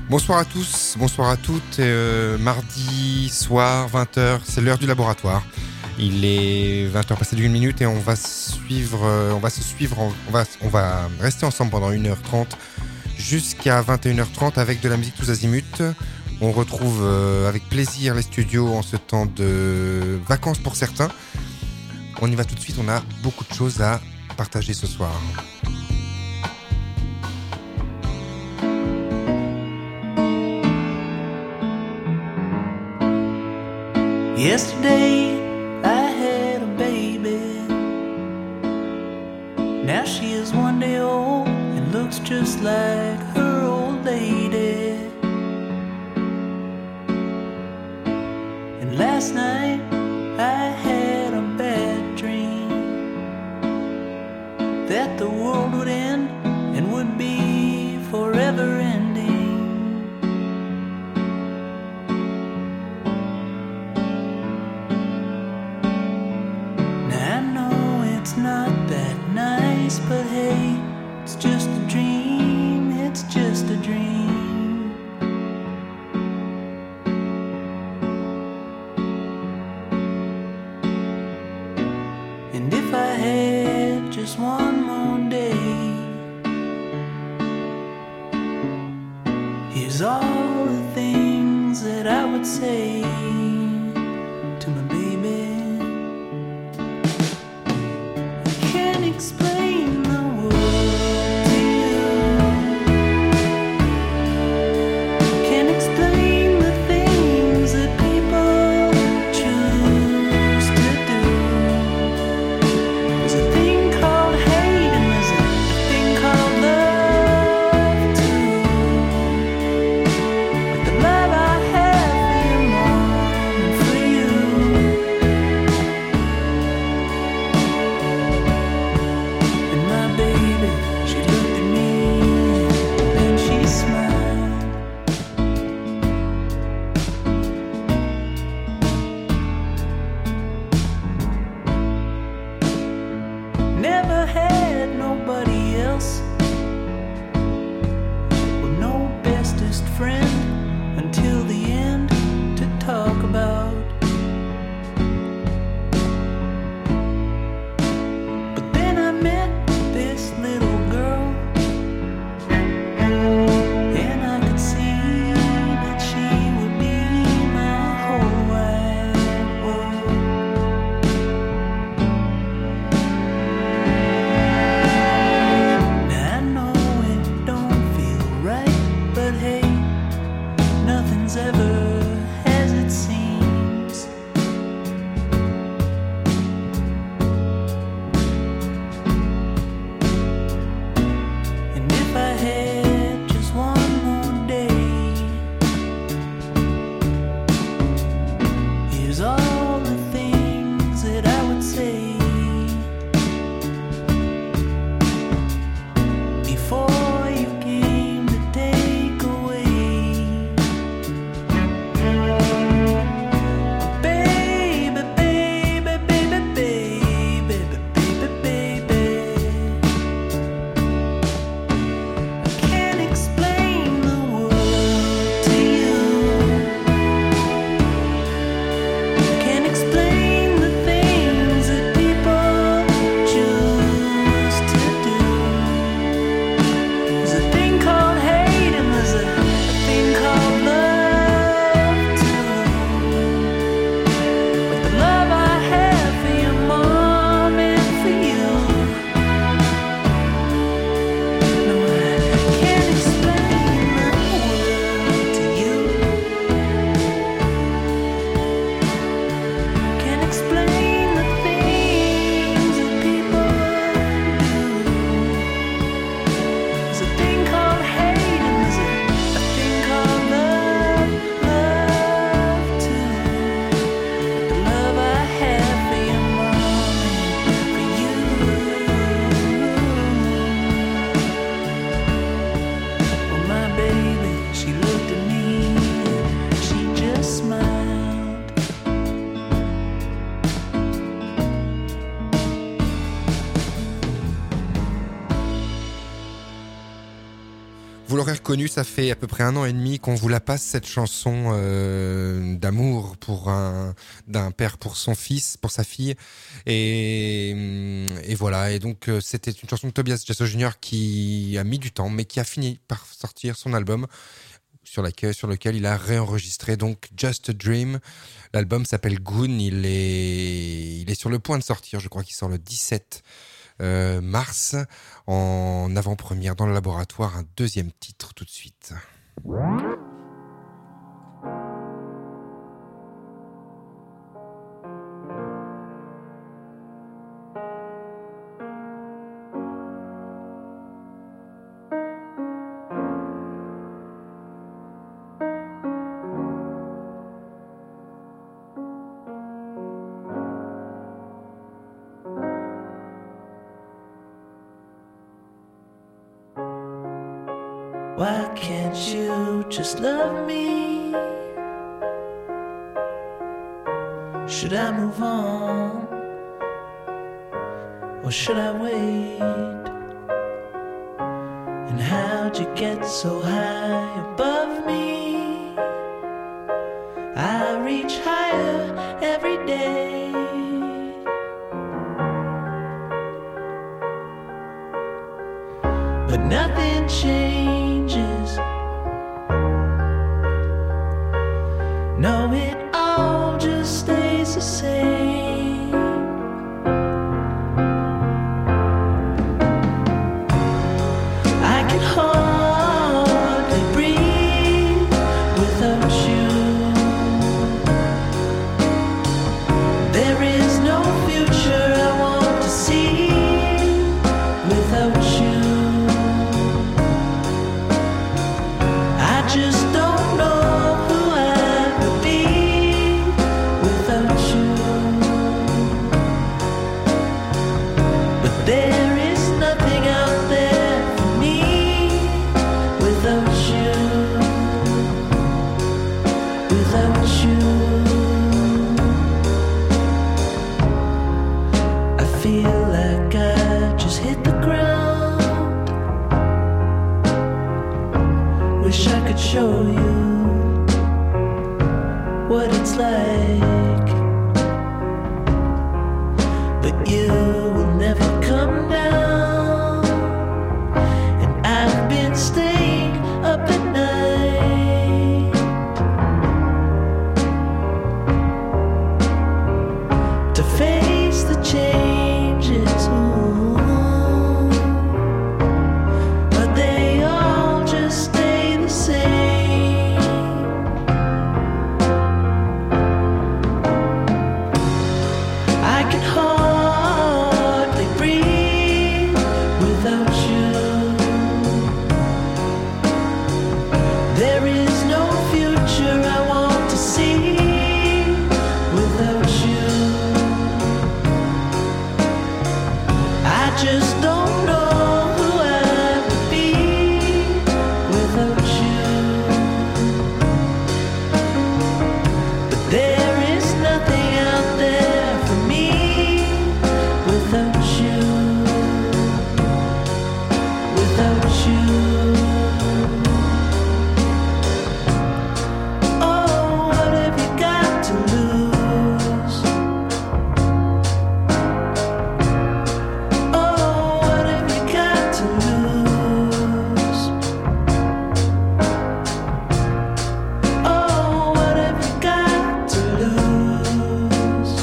Bonsoir à tous, bonsoir à toutes. Mardi soir, 20h, c'est l'heure du laboratoire. Il est 20h passé d'une minute et on va rester ensemble pendant 1h30 jusqu'à 21h30 avec de la musique tous azimuts. On retrouve avec plaisir les studios en ce temps de vacances pour certains. On y va tout de suite, on a beaucoup de choses à partager ce soir. Yesterday I had a baby. Now she is 1 day old and looks just like her old lady. And last night I had a bad dream that the world would end and would be forever ending. Not that nice, but hey, it's just a dream, it's just a dream. And if I had just one more day, here's all the things that I would say to my baby. Explain the world to you. Can't explain the things that people choose to do. There's a thing called hate and there's a thing called love too. But the love I have for your mom and for you. Baby, she looked at me and she smiled. Never had nobody else with no bestest friend until the end to talk about. But then I met this little girl, and I could see that she would be my whole wide world. Now I know it don't feel right, but hey, nothing's ever as it seems. And if I had just one more day, here's all the things that I would say before you came to take away connu, ça fait à peu près 1 an et demi qu'on vous la passe, cette chanson d'amour d'un père pour son fils, pour sa fille. Et voilà. Et donc, c'était une chanson de Tobias Jasso Jr. qui a mis du temps, mais qui a fini par sortir son album sur lequel il a réenregistré donc Just a Dream. L'album s'appelle Goon. Il est sur le point de sortir. Je crois qu'il sort le 17 mars en avant-première dans le laboratoire. Un deuxième titre tout de suite. Why can't you just love me? Should I move on? Or should I wait? And how'd you get so high above me? I reach higher every day. But nothing changes. No, it all just stays the same. I can hardly breathe without you. There is no future I want to see without you. I just don't know who I would be without you. But there is nothing out there for me without you. Without you, I feel like I just hit the ground. Wish I could show you what it's like, but you will never come down. And I've been staying up at night to face the changes. Ooh. But they all just stay the same. I can hardly breathe without you. There is no future I want to see without you. I just don't know who I would be without you. But there is nothing out there for me without you. Without you. Oh, what have you got to lose? Oh, what have you got to lose? Oh, what have you got to lose?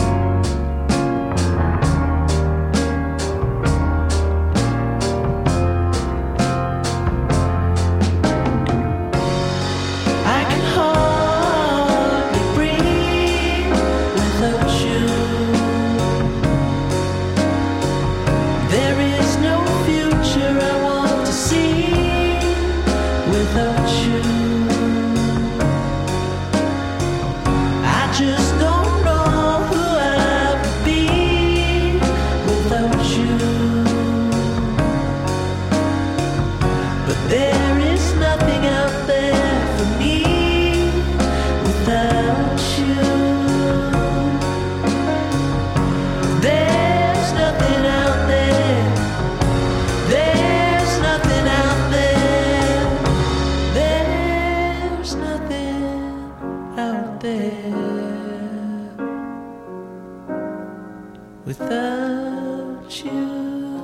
I can hardly breathe without you. There is no future I want to see without you. I just don't know who I would be without you. But there is nothing out there for me without you. There's nothing out there. There's nothing out there. live without you.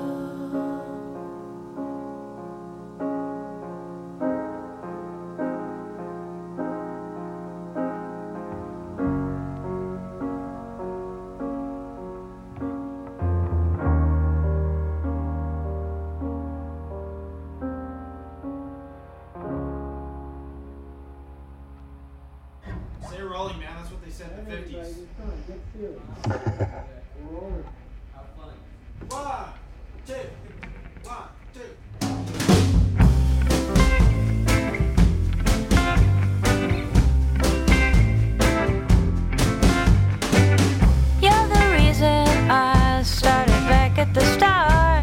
Stay rolling, man. That's what they said in the 50s. One, two, one, two. You're the reason I started back at the start.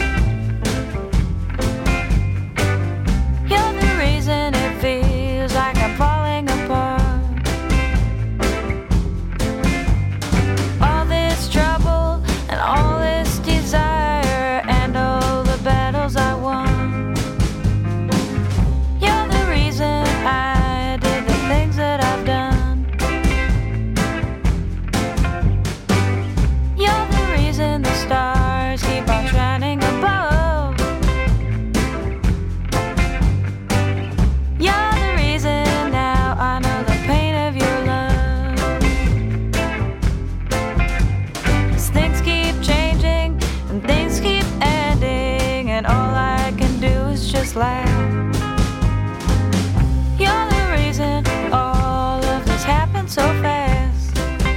You're the reason it feels like I'm falling apart. All this trouble and all this desire and all the battles I won. You're the reason I did the things that I've done. You're the reason the stars keep on shining above. You're the reason now I know the pain of your love. 'Cause things keep changing and things keep ending, and all I can do is just laugh. You're the reason all of this happened so fast.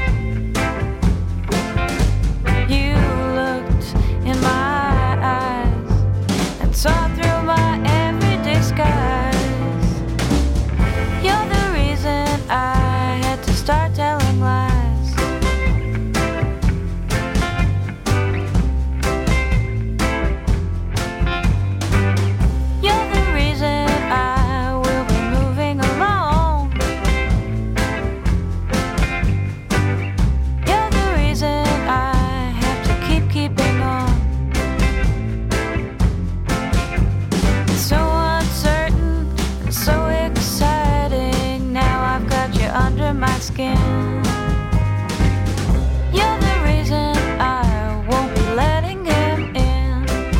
You looked in my eyes and saw through my every disguise. You're the reason I had to start telling lies. You're the reason I will be moving alone. You're the reason I have to keeping on. It's so uncertain and so exciting. Now I've got you under my skin. You're the reason I won't be letting him in.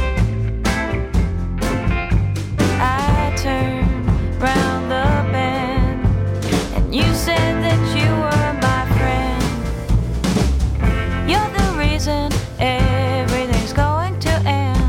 I turned round the bend and you said that you were my friend. You're the reason everything's going to end.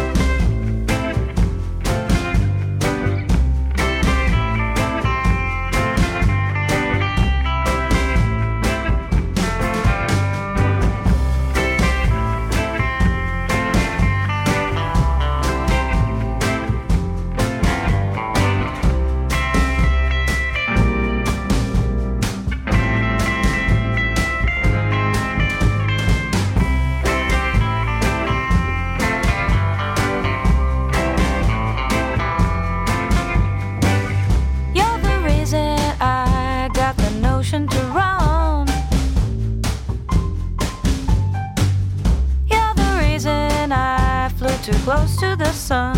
You're the reason I got the notion to run. You're the reason I flew too close to the sun.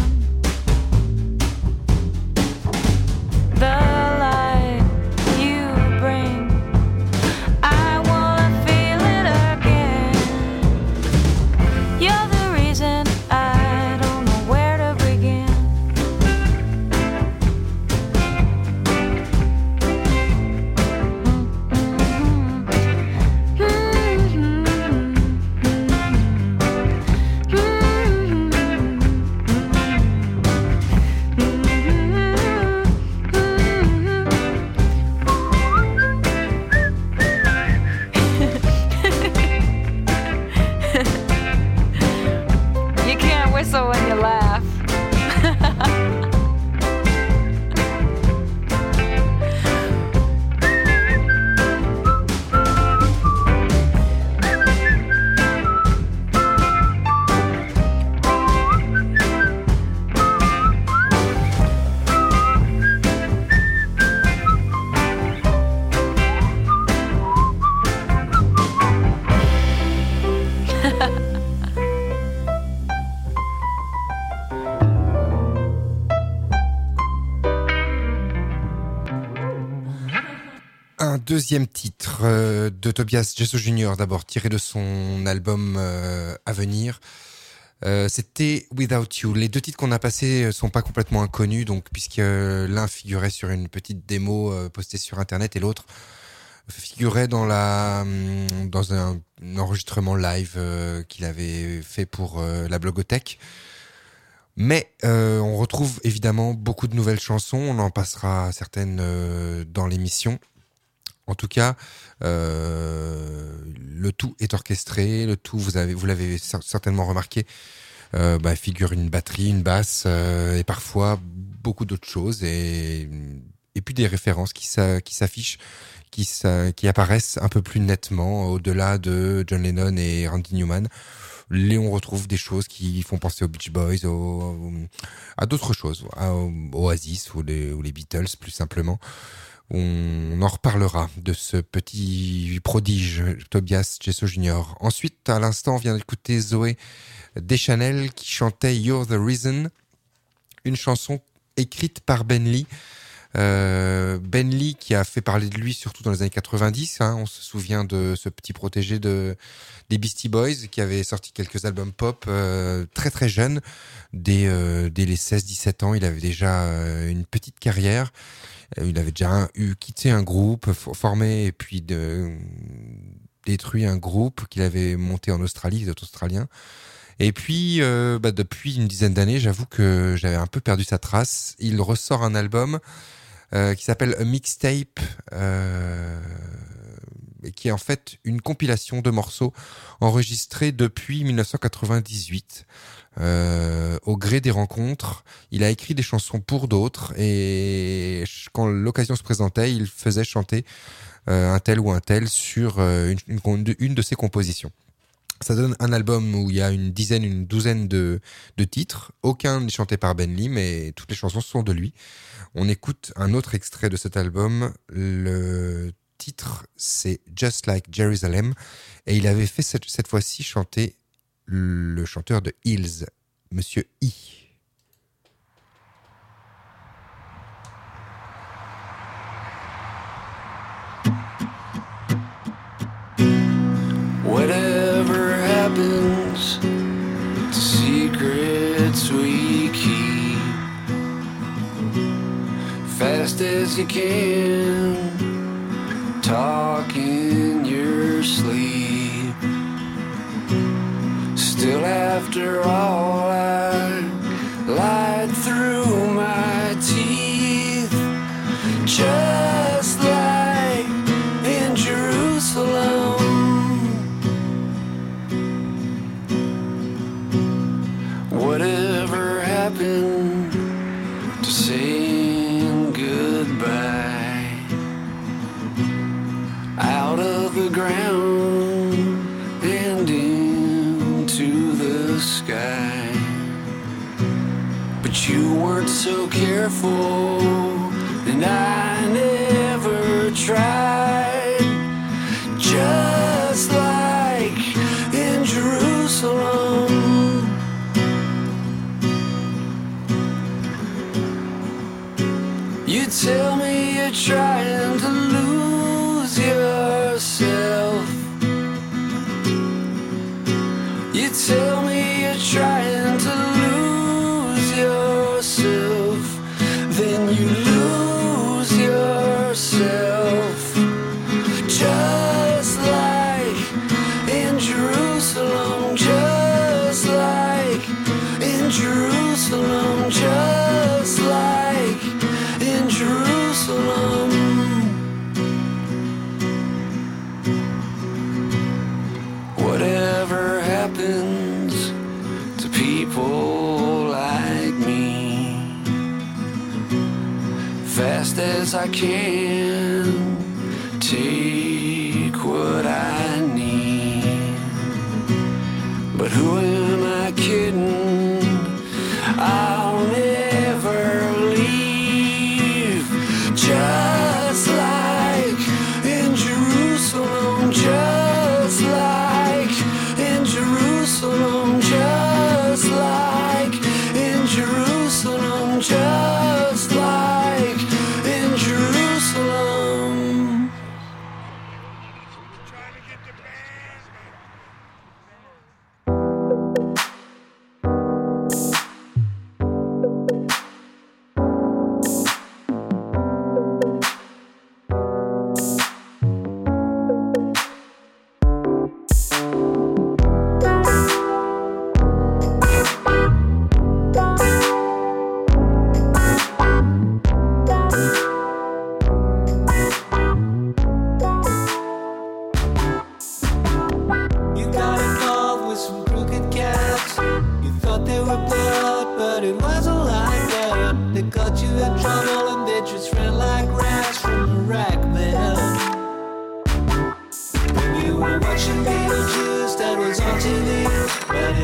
The light you bring, I wanna feel it again. You're the reason I don't know where to begin. Un deuxième titre de Tobias Jesso Jr. d'abord, tiré de son album à venir. C'était Without You. Les deux titres qu'on a passés sont pas complètement inconnus, donc puisque l'un figurait sur une petite démo postée sur internet et l'autre figurait dans un enregistrement live qu'il avait fait pour la Blogothèque. Mais on retrouve évidemment beaucoup de nouvelles chansons. On en passera certaines dans l'émission. En tout cas, le tout est orchestré. Le tout, vous l'avez certainement remarqué, figure une batterie, une basse et parfois beaucoup d'autres choses et puis des références qui s'affichent, qui apparaissent un peu plus nettement au-delà de John Lennon et Randy Newman. On retrouve des choses qui font penser aux Beach Boys, à d'autres choses, au Oasis ou les Beatles plus simplement. On en reparlera de ce petit prodige Tobias Jesso Jr. Ensuite, à l'instant, on vient d'écouter Zoé Deschanel qui chantait You're the Reason, une chanson écrite par Ben Lee. Ben Lee qui a fait parler de lui surtout dans les années 90, on se souvient de ce petit protégé des Beastie Boys qui avait sorti quelques albums pop très très jeune, dès les 16-17 ans. Il avait déjà une petite carrière, il avait déjà quitté un groupe, formé et puis détruit un groupe qu'il avait monté en Australie, il est australien. Et puis, depuis une dizaine d'années, j'avoue que j'avais un peu perdu sa trace. Il ressort un album qui s'appelle A Mixtape, et qui est en fait une compilation de morceaux enregistrés depuis 1998. Au gré des rencontres, il a écrit des chansons pour d'autres, et quand l'occasion se présentait, il faisait chanter un tel ou un tel sur une de ses compositions. Ça donne un album où il y a une douzaine de titres. Aucun n'est chanté par Ben Lee, mais toutes les chansons sont de lui. On écoute un autre extrait de cet album. Le titre, c'est Just Like Jerusalem. Et il avait fait cette fois-ci chanter le chanteur de Hills, Monsieur E. Whatever happens to secrets we keep, fast as you can, talk in your sleep. Still after all I lied through my teeth, just like in Jerusalem. Whatever happened to saying goodbye? Out of the ground and into the sky. But you weren't so careful, and I never tried. Just like in Jerusalem. You tell me you're trying to lose yourself. You tell me you're trying to lose yourself. Then you lose yourself. Just like in Jerusalem. Just like in Jerusalem. Just like in Jerusalem. Whatever happens to people like me, fast as I can, take what I need. But who am I kidding? I'll never leave. Just like in Jerusalem. Just like in Jerusalem. Just like in Jerusalem. Just like in Jerusalem.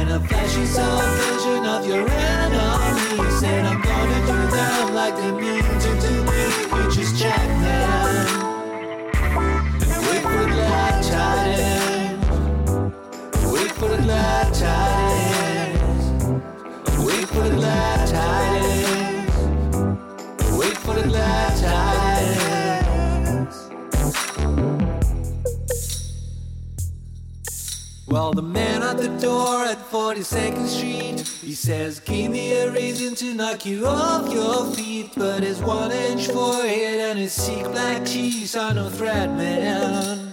in a flashy subversion of your enemies. And I'm gonna do them like they mean to do me. You just check them and wait for the glad tidings. Wait for the glad tidings. Wait for the glad tidings. Wait for the glad tidings. Well, the man at the door at 42nd Street, he says, give me a reason to knock you off your feet. But his 1-inch forehead and his Sikh black teeth are no threat, man.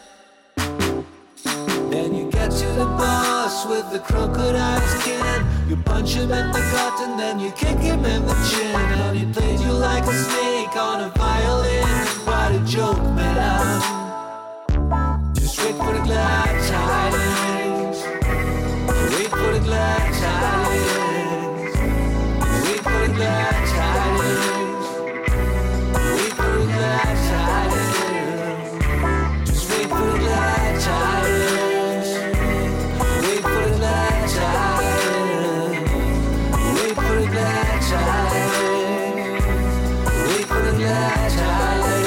Then you get to the boss with the crocodile skin. You punch him in the gut and then you kick him in the chin. And he plays you like a snake on a violin. What a joke, man. Just wait for the glad tidings. Wait for the glad tidings. Wait for the glad tidings. Wait for the glad tidings. Just wait for the glad tidings. Wait for the glad tidings. Wait for the glad tidings. Wait for the glad tidings.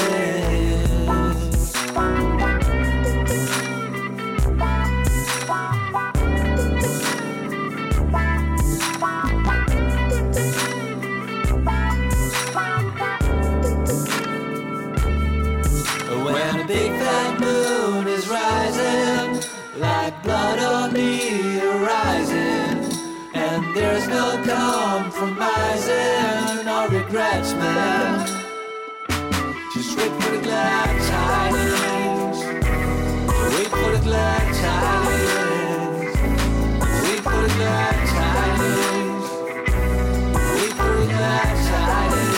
When a big fat moon is rising, like blood on the horizon, and there's no compromising or regrets, man. Just wait for the glad tidings. Wait for the glad tidings. Wait for the glad tidings. Wait for the glad tidings.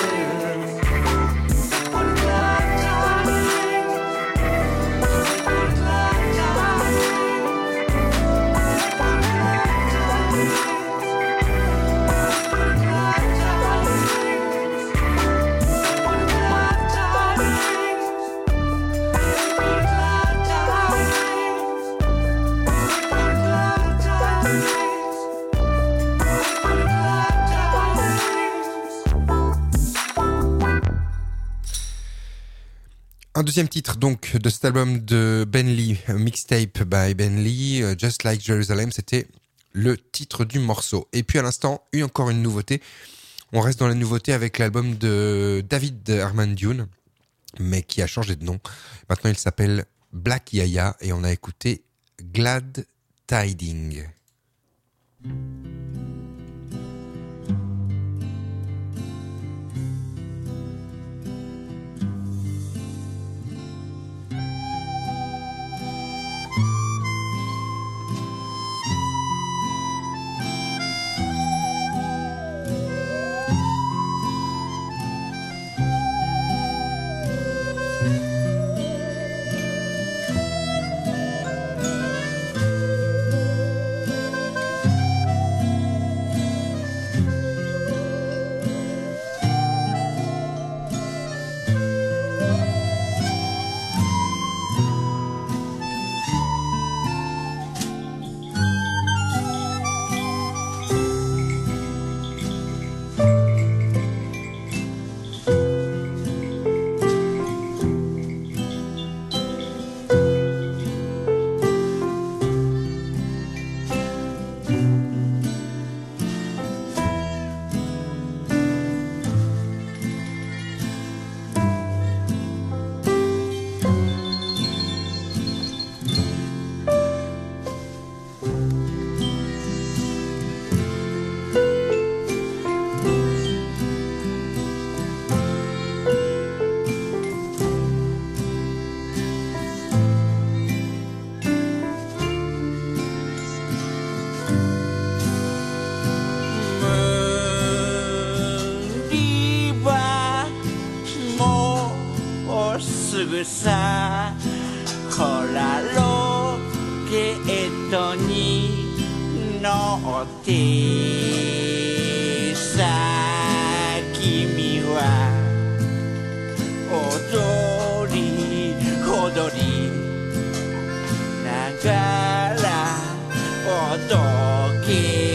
Un deuxième titre donc de cet album de Ben Lee, Mixtape by Ben Lee, Just Like Jerusalem, c'était le titre du morceau. Et puis à l'instant, encore une nouveauté. On reste dans la nouveauté avec l'album de David Armandoune, mais qui a changé de nom. Maintenant il s'appelle Black Yaya et on a écouté Glad Tiding. さほらロケットに乗ってさ君は踊り踊りながらおどけ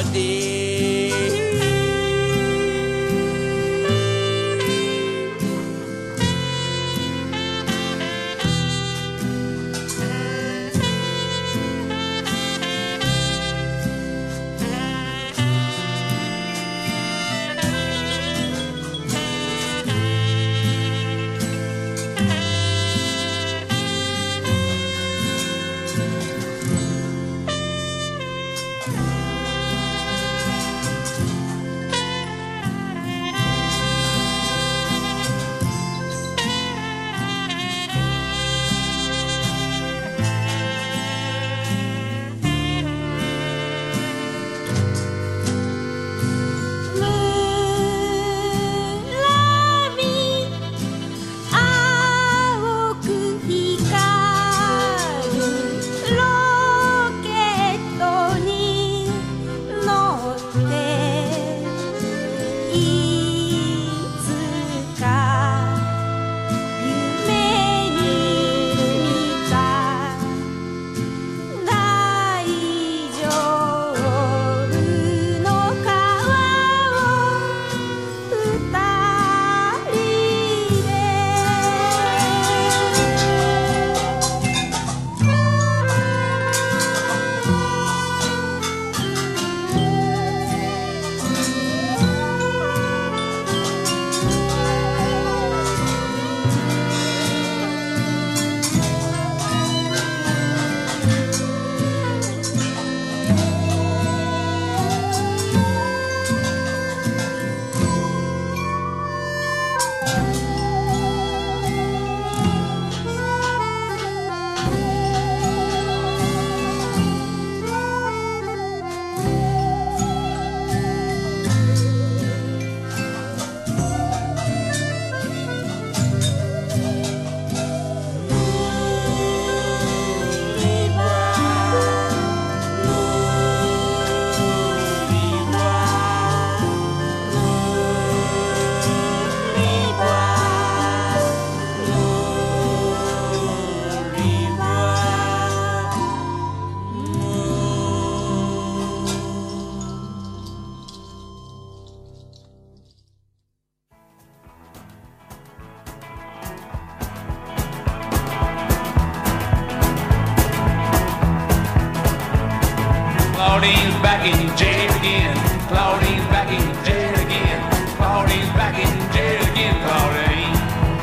Claudine's back in jail again. Claudine's back in jail again. Claudine's back in jail again. Claudine.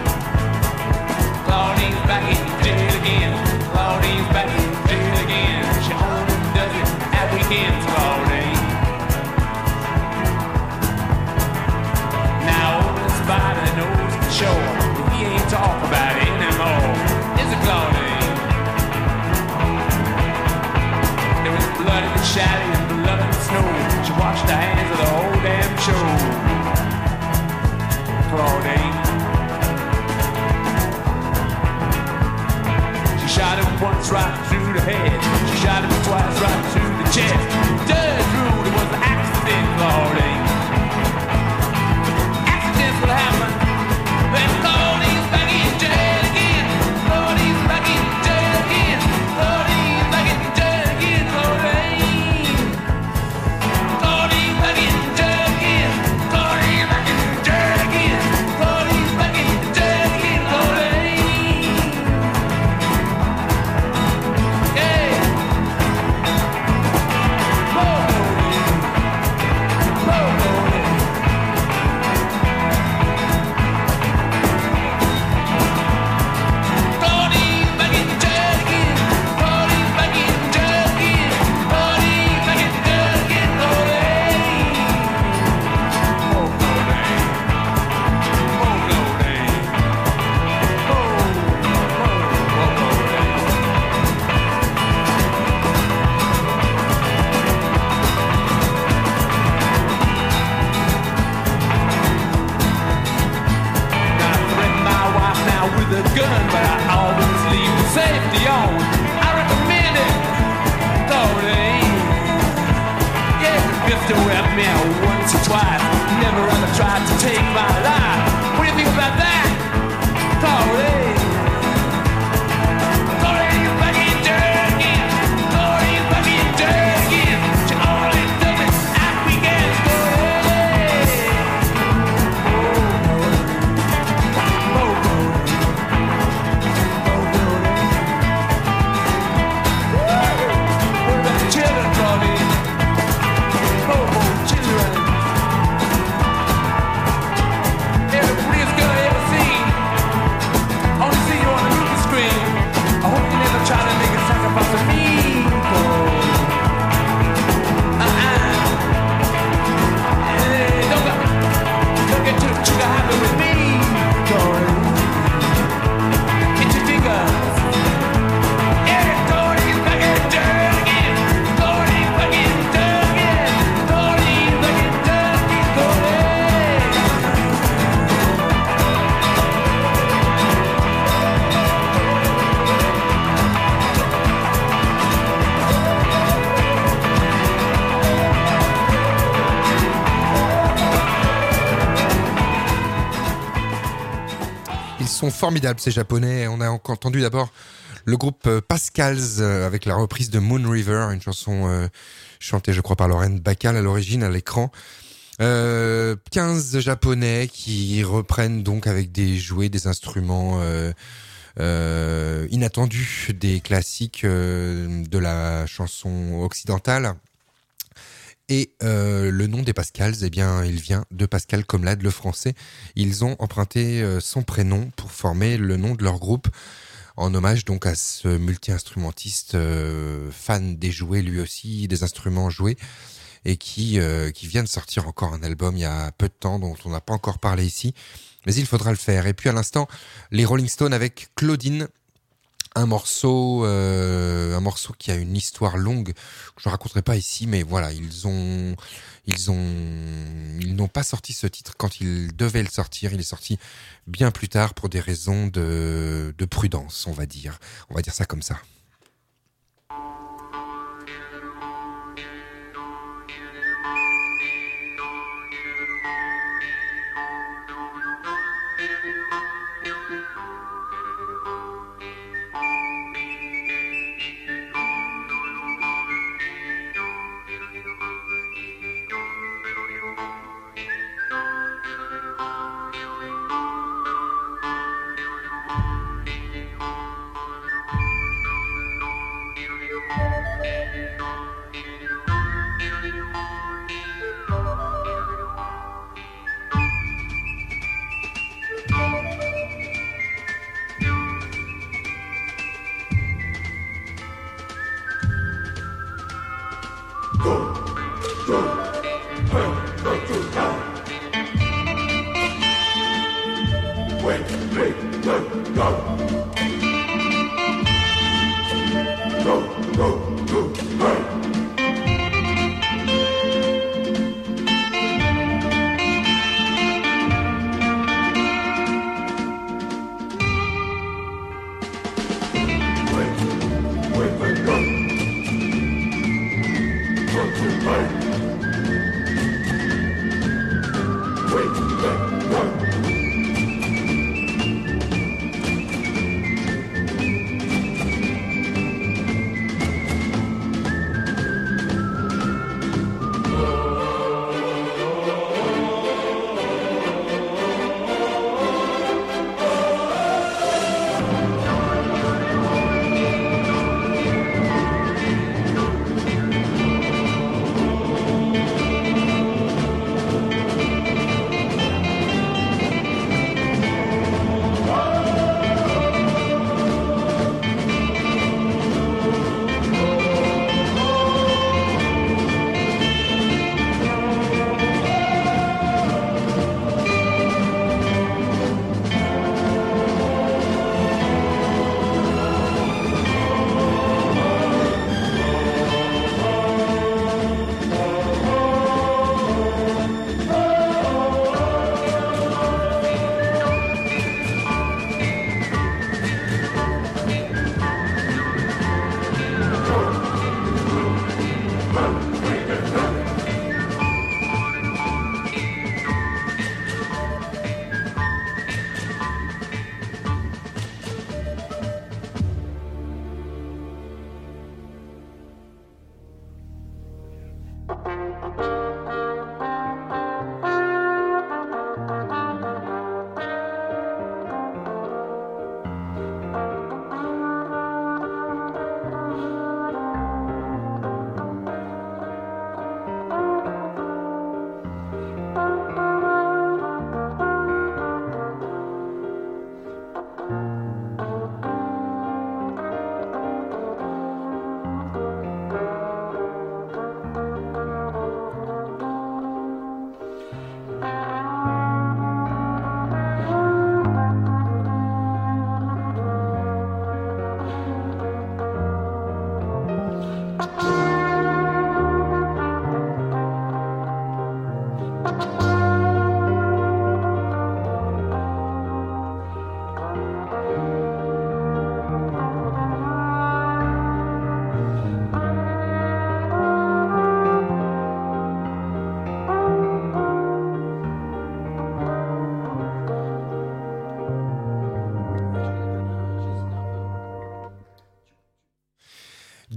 Claudine's back in jail again. Claudine's back in jail again. She only does it at weekends, Claudine. Now old Spider knows the show. He ain't talking about it anymore. Is it Claudine? Blood in the chalet and blood in the snow. She washed her hands of the whole damn show. Claudine. She shot him once right through the head. She shot him twice right through the chest. Judge ruled it was an accident, Claudine. Accidents will happen. Then Claudine's back in jail again. Claudine's back in jail again. Claudine's back in jail again, Claudine. Claudine's back in jail again. Claudine's back in jail again. Claudine's back in jail again, Claudine. Yeah. Gun, but I always leave the safety on. I recommend it, Claudine. Yeah, the pistol left me out once or twice. Never ever tried to take my life. What do you think about that, Claudine? Claudine's back in jail again. Claudine's back in jail again. She only does it sont formidables ces japonais. On a encore entendu d'abord le groupe Pascals avec la reprise de Moon River, une chanson chantée je crois par Lorraine Bacall à l'origine à l'écran. 15 japonais qui reprennent donc avec des jouets, des instruments inattendus, des classiques de la chanson occidentale. Et le nom des Pascals, eh bien, il vient de Pascal Comlade, le français. Ils ont emprunté son prénom pour former le nom de leur groupe, en hommage donc à ce multi-instrumentiste fan des jouets, lui aussi, des instruments joués, et qui vient de sortir encore un album il y a peu de temps, dont on n'a pas encore parlé ici, mais il faudra le faire. Et puis à l'instant, les Rolling Stones avec Claudine, un morceau qui a une histoire longue que je ne raconterai pas ici, mais voilà, ils n'ont pas sorti ce titre quand ils devaient le sortir. Il est sorti bien plus tard pour des raisons de prudence, on va dire ça comme ça.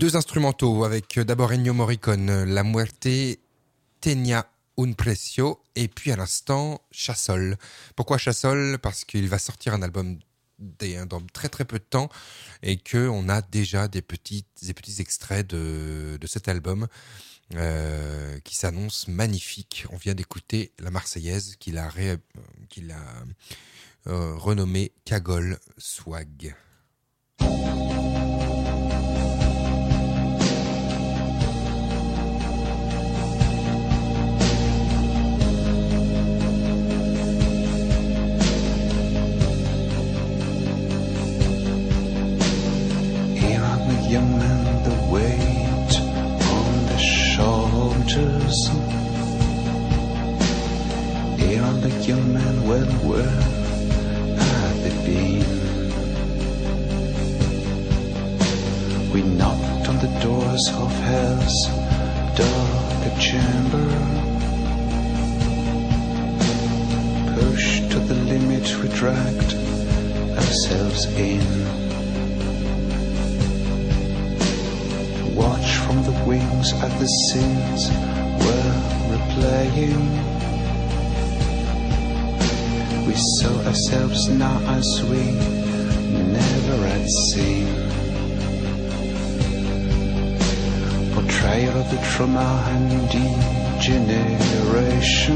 Deux instrumentaux avec d'abord Ennio Morricone, La Muerte Tenía un Precio, et puis à l'instant Chassol. Pourquoi Chassol ? Parce qu'il va sortir un album dans très très peu de temps et qu'on a déjà des petits extraits de cet album qui s'annonce magnifique. On vient d'écouter la Marseillaise qu'il a renommée Cagole Swag. Young men, the weight on the shoulders. Here are the young men, well, where have they been? We knocked on the doors of hell's dark chamber. Pushed to the limit, we dragged ourselves in. Watch from the wings at the sins we're replaying. We saw ourselves now as we never had seen. Portrayal of the trauma and degeneration.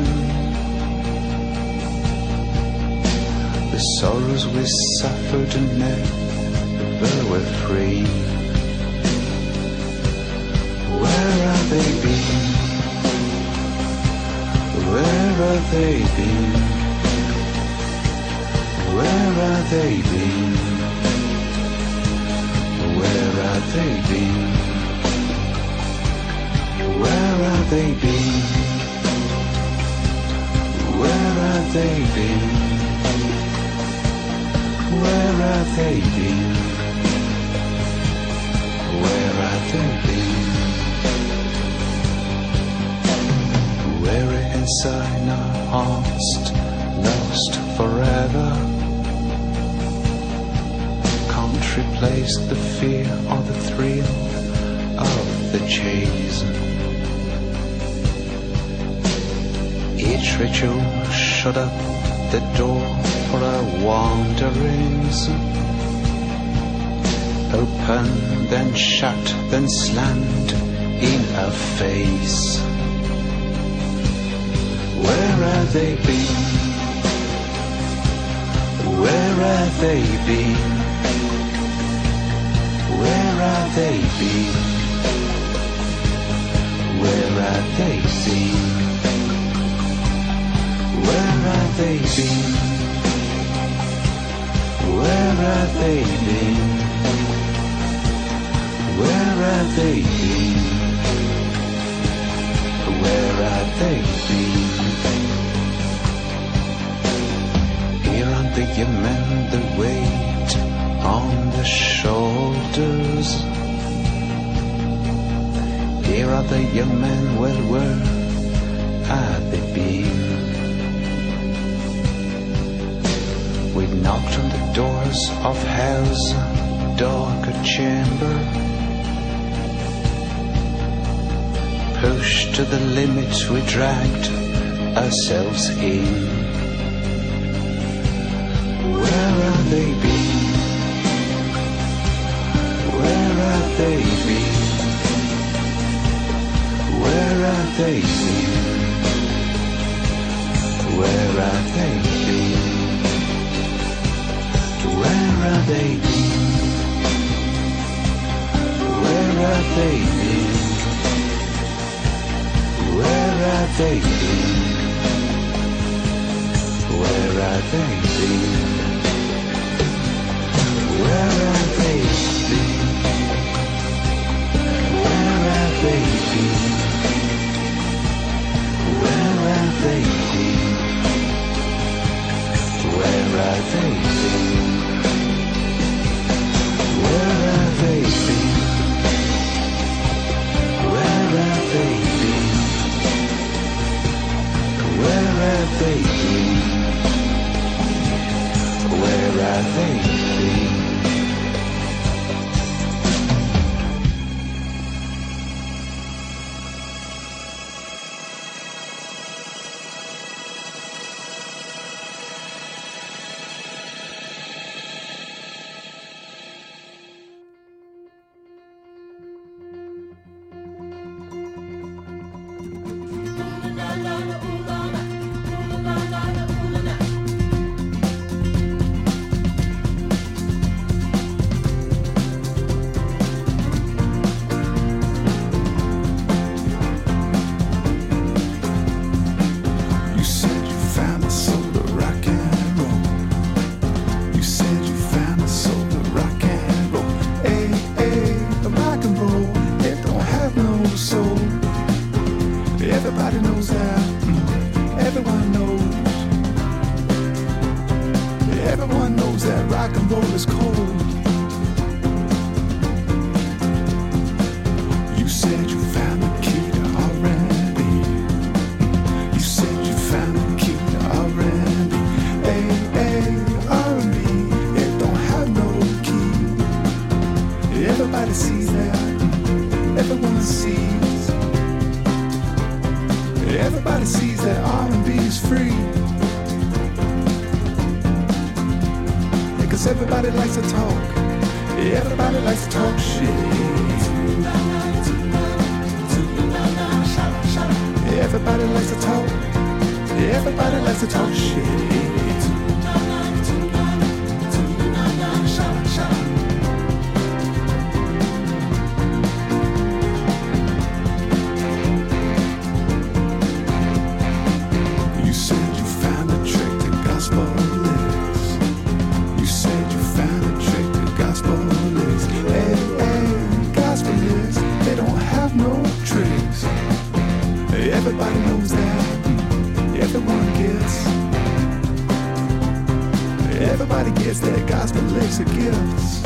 The sorrows we suffered and never were free. Where have they been? Where have they been? Where have they been? Where have they been? Where have they been? Where have they been? Where have they been? Where have they been? Weary inside our hearts, lost forever. Can't replace the fear or the thrill of the chase. Each ritual shut up the door for our wanderings. Open, then shut, then slammed in our face. Where have they been? Where have they been? Where have they been? Where have they been? Where have they been? Where have they been? Where have they been? Where have they been? Here are the young men, the weight on the shoulders. Here are the young men, well, where have they been? We knocked on the doors of hell's dark chamber. Pushed to the limit, we dragged ourselves in. Where have they been? Where have they been? Where have they been? Where have they been? Where have they been? Where have they been? Where have they been? Where have they been? Where have they been? Where have they been? Where have they been? Where have they been? Where have they been? Where have they been? Where have they been? Where have they been? and roll is cold. You said you found the key to R&B. You said you found the key to R&B. R&B, it don't have no key. Everybody sees that. Everyone sees. Everybody sees that R&B is free. Cause everybody likes to talk. Everybody likes to talk shit. Everybody likes to talk. Everybody likes to talk shit. You said you found a trick to gospel lyrics. You said you found a trick to gospel lyrics. Gospel lyrics, they don't have no tricks. Everybody knows that. Everyone gets. Everybody gets that gospel lyrics are gifts.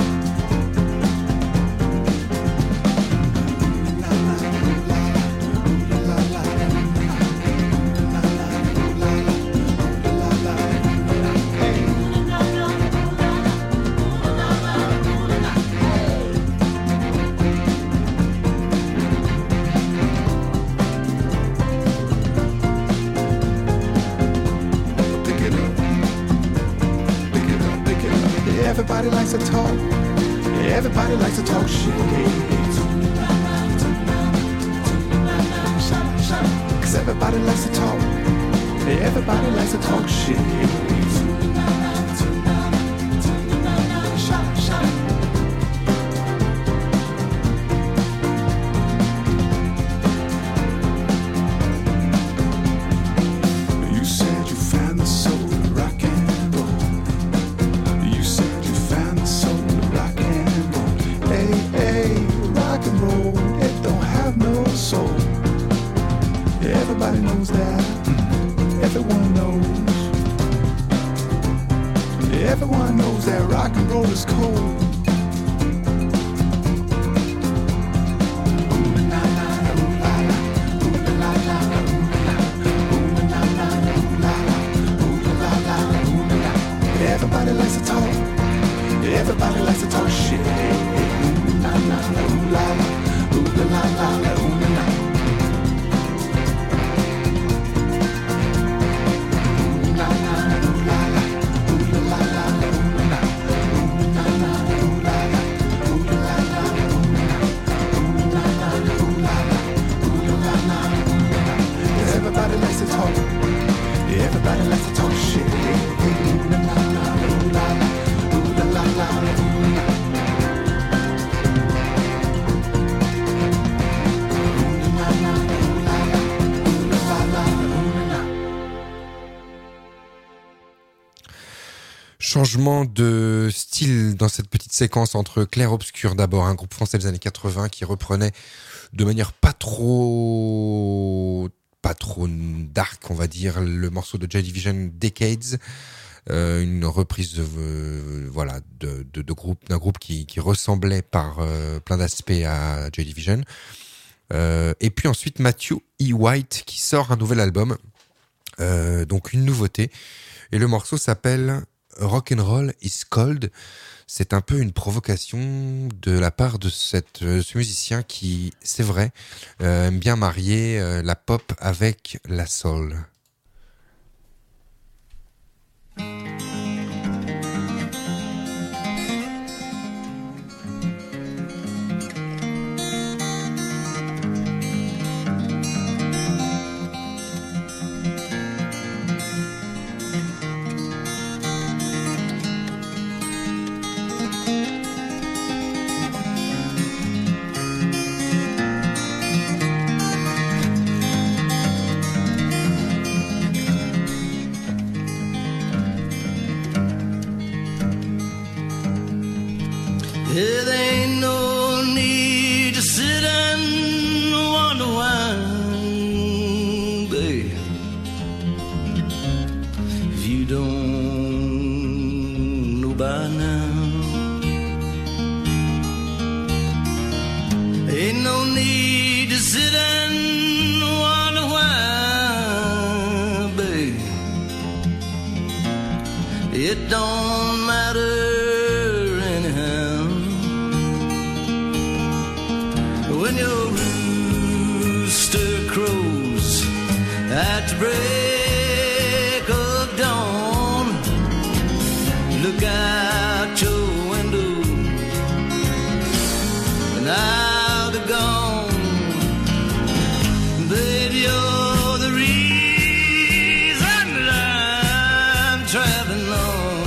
Everybody likes to talk. Everybody likes to talk shit. Cause everybody likes to talk. Everybody likes to talk shit. You said you found the soul of rock and roll. You said you found the soul of rock and roll. Rock and roll, it don't have no soul. Everybody knows that. Everyone knows. Everyone knows that rock and roll is cold. Everybody likes to talk. Everybody likes to talk shit. Ooh la la la, ooh la la, ooh la la la, ooh la la. Ooh la la, ooh la la, ooh la la la, ooh la la. Ooh la la, ooh la la, ooh la la la, ooh la la. Ooh la la, ooh la la, ooh la la la, ooh la la. Everybody likes to talk. Everybody likes to talk shit. Ooh la la la, ooh la la, ooh la la la, ooh la. Changement de style dans cette petite séquence entre Clair Obscur d'abord, un groupe français des années 80 qui reprenait de manière pas trop dark, on va dire, le morceau de Joy Division Decades, une reprise d'un groupe qui ressemblait par plein d'aspects à Joy Division. Et puis ensuite Matthew E. White qui sort un nouvel album, donc une nouveauté, et le morceau s'appelle Rock'n'Roll is Cold. C'est un peu une provocation de la part de ce musicien qui, c'est vrai, aime bien marier la pop avec la soul. There ain't no need to sit and wonder why, babe, if you don't know by now. it don't matter anyhow. When your rooster crows at the break of dawn, look out your window and I'll be gone. Baby, you're the reason that I'm traveling on.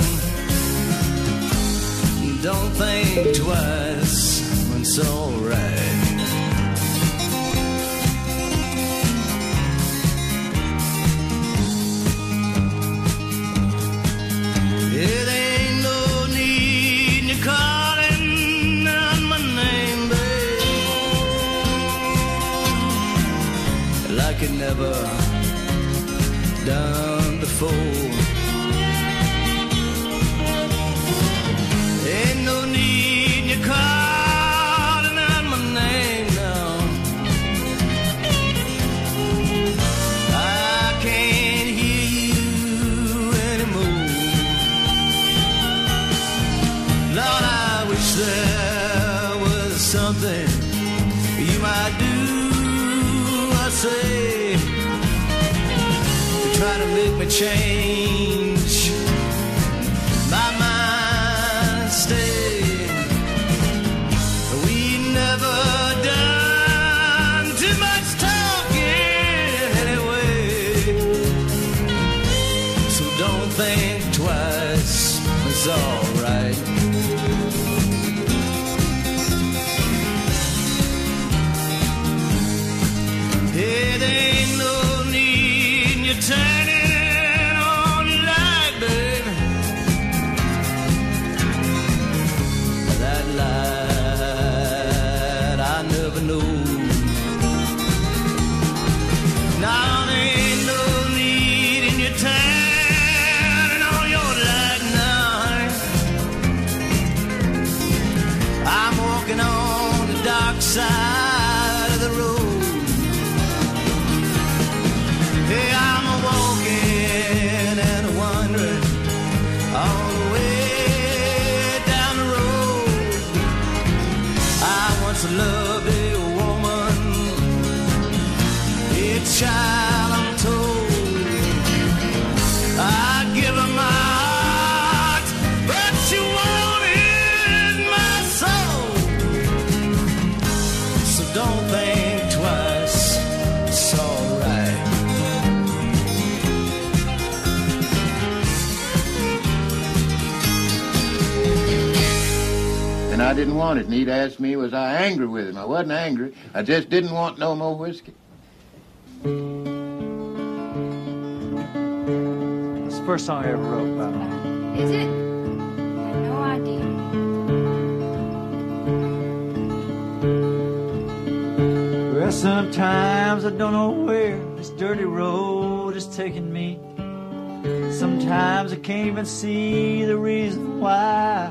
Don't think twice when it's alright. It ain't no need in you calling out my name, babe, like it never done before. Ain't no need in you calling out my name now. I can't hear you anymore. Lord, I wish there was something you might do or say to try to make me change my mind and stay. We never done too much talking anyway, so don't think twice, it's alright. It ain't no need in you turning on your light, baby. That light I never knew. Now there ain't no need in you turning on your light now. I'm walking on the dark side of the road. Hey, I'm a walking and a wandering all the way down the road. I once loved a woman, a child I'm told. I'd give her my heart, but she wanted my soul. So don't think twice, it's alright. And I didn't want it. And he'd ask me, was I angry with him? I wasn't angry. I just didn't want no more whiskey. It's the first song I ever wrote about him. Is it? I had no idea. Well, sometimes I don't know where this dirty road is taking me. Sometimes I can't even see the reason why.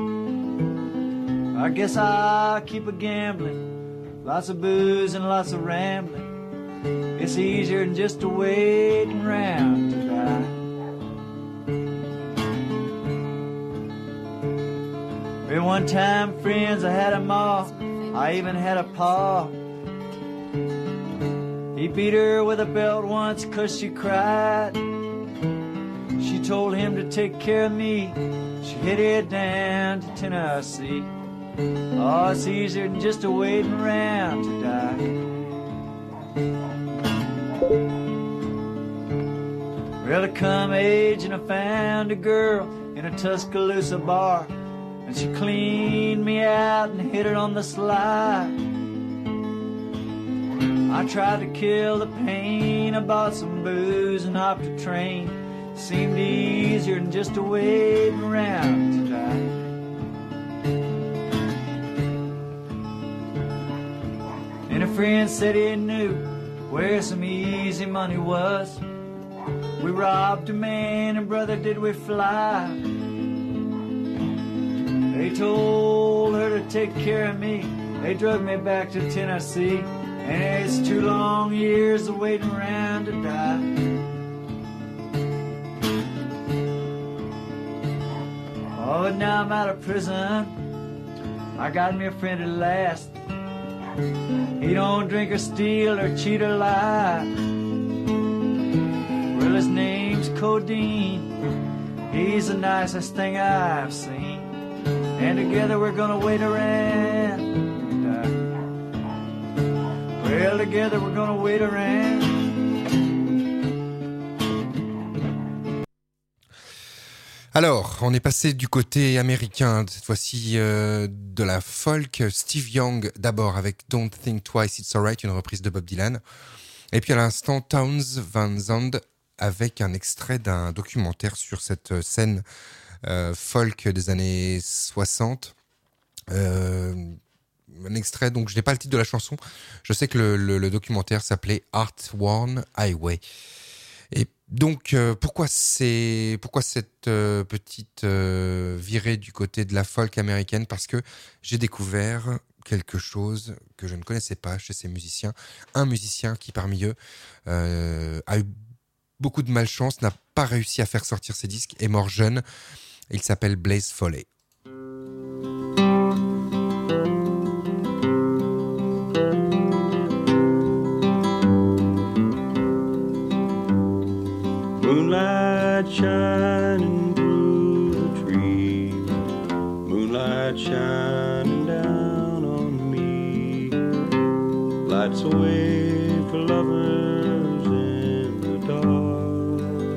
I guess I'll keep a gambling, lots of booze and lots of rambling. It's easier than just waiting around to die. Well, one time, friends, I had a ma, I even had a pa. He beat her with a belt once 'cause she cried. She told him to take care of me. She headed down to Tennessee. Oh, it's easier than just waiting around to die. Well, I come age and I found a girl in a Tuscaloosa bar, and she cleaned me out and hit it on the sly. I tried to kill the pain. I bought some booze and hopped a train. Seemed easier than just waiting around to die. And a friend said he knew where some easy money was. We robbed a man and brother did we fly. They told her to take care of me. They drug me back to Tennessee. And it's 2 long years of waiting around to die. now I'm out of prison. I got me a friend at last. He don't drink or steal or cheat or lie. Well, his name's Codeine. He's the nicest thing I've seen. And together we're gonna wait around. Well, together we're gonna wait around. Alors, on est passé du côté américain, cette fois-ci de la folk. Steve Young d'abord avec Don't Think Twice, It's Alright, une reprise de Bob Dylan. Et puis à l'instant, Townes Van Zandt avec un extrait d'un documentaire sur cette scène folk des années 60. Un extrait, donc je n'ai pas le titre de la chanson. Je sais que le documentaire s'appelait Art Worn Highway. Et donc, pourquoi cette petite virée du côté de la folk américaine ? Parce que j'ai découvert quelque chose que je ne connaissais pas chez ces musiciens. Un musicien qui, parmi eux, a eu beaucoup de malchance, n'a pas réussi à faire sortir ses disques, est mort jeune. Il s'appelle Blaze Foley. Moonlight shining through the trees, moonlight shining down on me, lights away for lovers in the dark.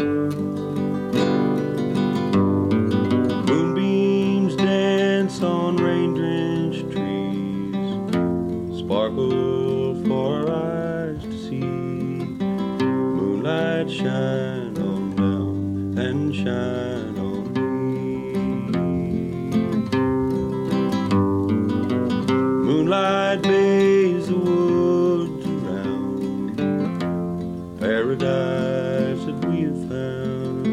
Moonbeams dance on rain-drenched trees, sparkle for our eyes to see, moonlight shine and shine on me. Moonlight bathes the woods around, paradise that we have found,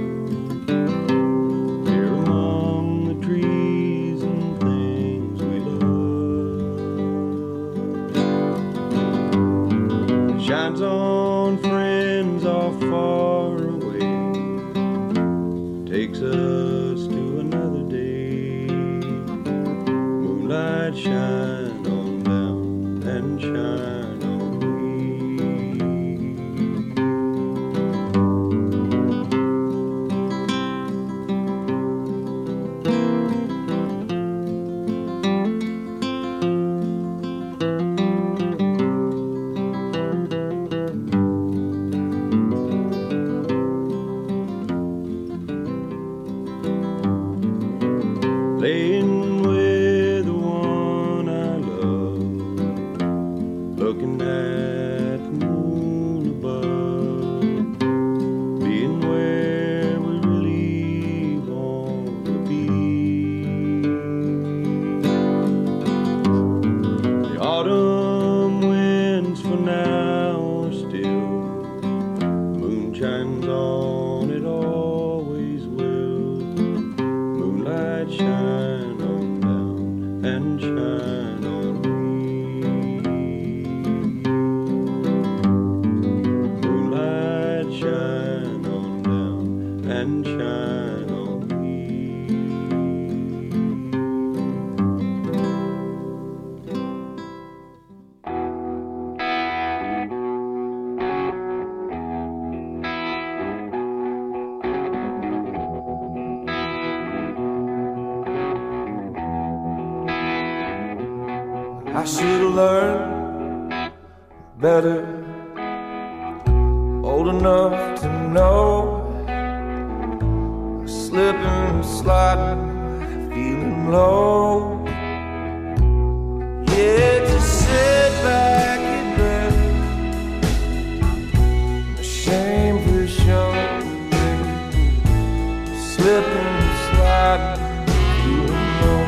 here among the trees and things we love. It shines on friends all far away, takes us to another day. Moonlight shine on down and shine on me. Playing with the one I love, looking at the moon above, being where we really want to be. The autumn winds for now are still, the moon shines on, it always will. Moonlight shine on down and shine on me. Moonlight shine on down and shine on me. I should have learned better, old enough to know, slipping, sliding, feeling low. Yeah, just sit back and bear, shame for sure, slipping, sliding, feeling low.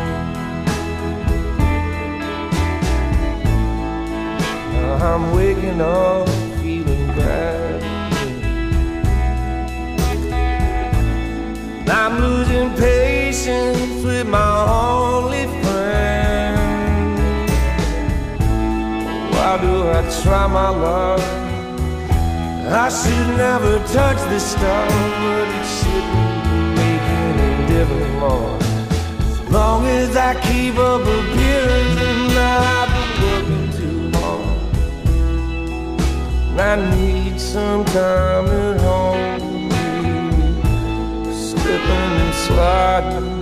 I'm waking up feeling bad. I'm losing patience with my only friend. Why do I try my luck? I should never touch this stuff, but it shouldn't make any difference more. Long as I keep up appearing, I've been working too hard. I need some time at home, slipping and sliding.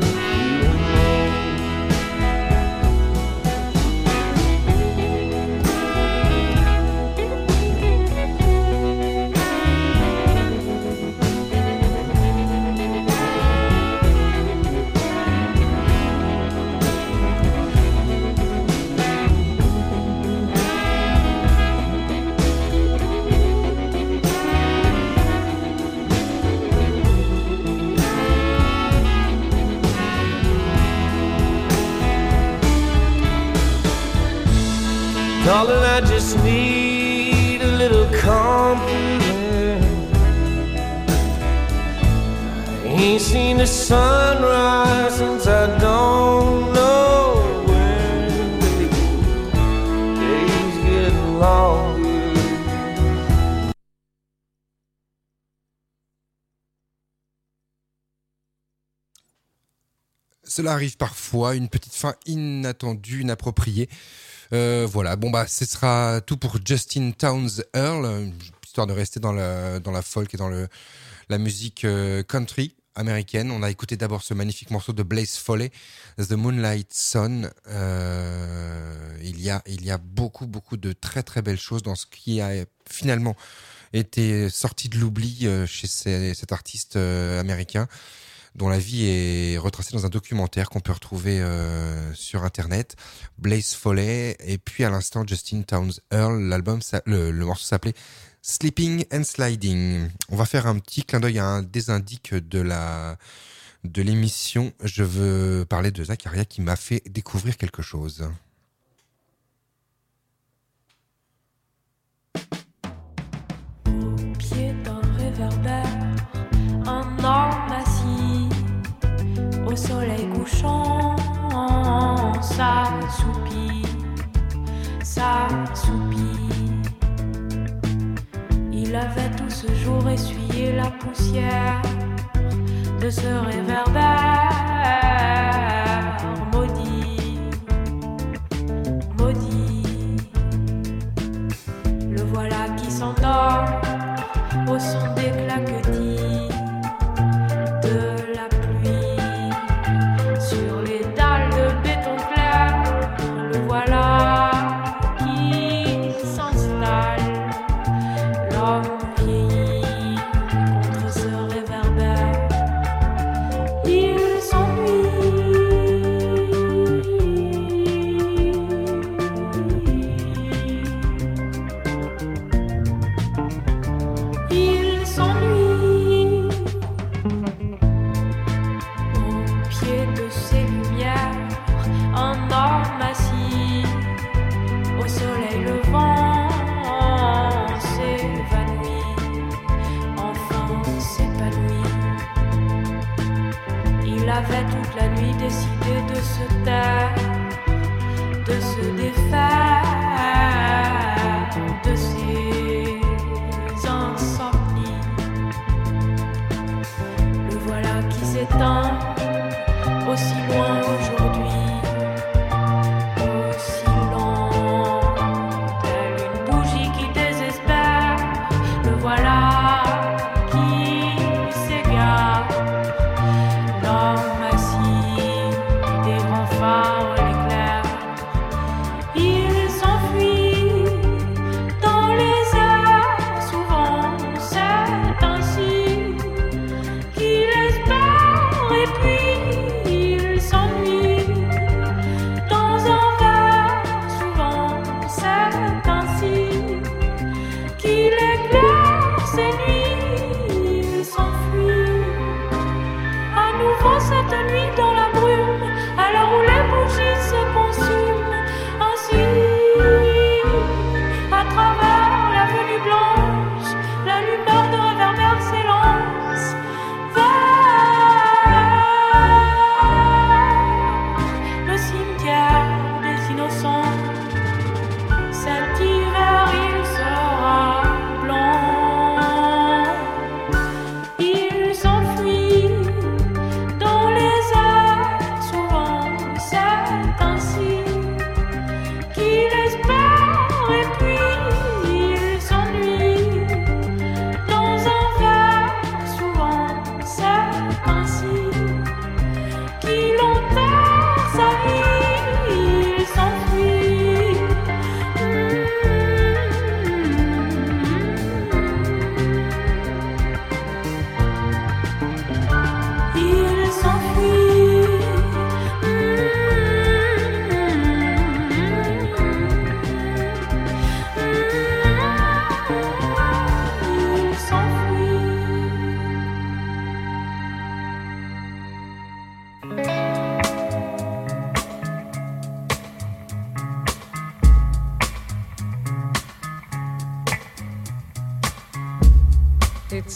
Darling, I just need a little compliment. I ain't seen the sunrise since I don't know when. Days getting longer. Cela arrive parfois, une petite fin inattendue, inappropriée. Voilà, bon bah ce sera tout pour Justin Townes Earl, histoire de rester dans la folk et dans la musique country américaine. On a écouté d'abord ce magnifique morceau de Blaze Foley, The Moonlight Sun. Il y a beaucoup de très très belles choses dans ce qui a finalement été sorti de l'oubli chez cet artiste américain, dont la vie est retracée dans un documentaire qu'on peut retrouver sur internet, Blaze Foley, et puis à l'instant Justin Townes Earl. Le morceau s'appelait Sleeping and Sliding. On va faire un petit clin d'œil à un des indices de l'émission. Je veux parler de Zacharia qui m'a fait découvrir quelque chose. Au pied d'un réverbère, un homme assis au soleil couchant, s'assoupit. Il avait tout ce jour essuyé la poussière de ce réverbère maudit. Le voilà qui s'endort au son des claquetis de la pluie sur les dalles de béton clair. Le voilà qui s'installe, l'homme vieillit contre ce réverbère. Il s'ennuie. Il s'ennuie. Au pied de ces lumières, un homme assis au soleil levant s'évanouit, enfin s'épanouit. Il avait toute la nuit décidé de se taire, de se défaire de ses insomnies. Le voilà qui s'éteint aussi loin aujourd'hui, aussi lent, telle une bougie qui désespère. Le voilà qui s'égare, l'homme assis des grands phares l'éclair. Il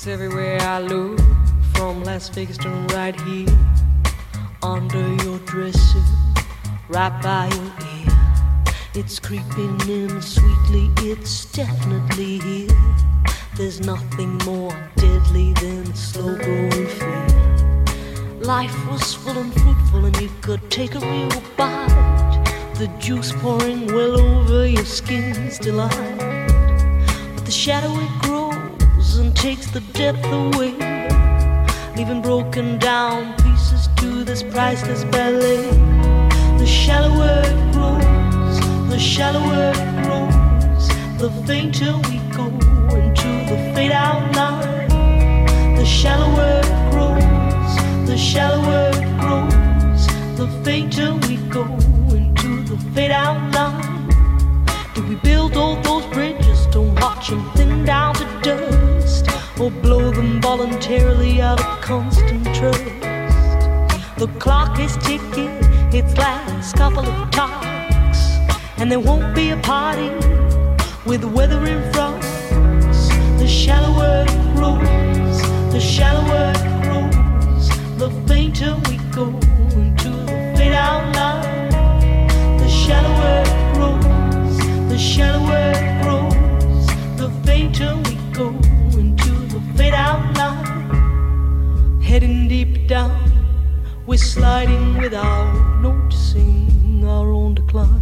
It's everywhere I look, from Las Vegas to right here, under your dresser, right by your ear. It's creeping in sweetly, it's definitely here. There's nothing more deadly than slow growing fear. Life was full and fruitful and you could take a real bite. The juice pouring well over your skin's delight. But the shadow it grows and takes the depth away, leaving broken down pieces to this priceless ballet. The shallower it grows, the shallower it grows, the fainter we go into the fade out line. The shallower it grows, the shallower it grows, the fainter we go into the fade out line. Did we build all those bridges to watch them thin down to dust, or blow them voluntarily out of constant trust? The clock is ticking its last couple of talks, and there won't be a party with the weather in front. The shallower it grows, the shallower it grows, the fainter we go into the fade out line. The shallower it grows, the shallower it grows, the fainter we go into the fade out line. Heading deep down, we're sliding without noticing our own decline.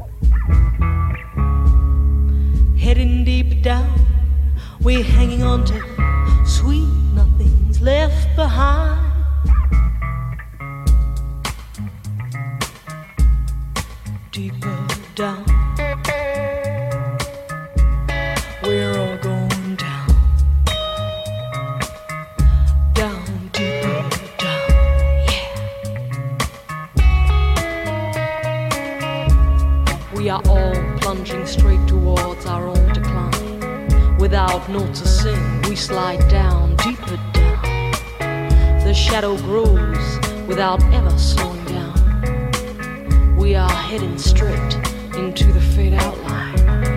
Heading deep down, we're hanging on to sweet nothings left behind. Deeper down, we're all going down. Down, deeper down, yeah. We are all plunging straight towards our own decline. Without note to sing, we slide down, deeper down. The shadow grows without ever slowing down. We are heading straight into the fade out line.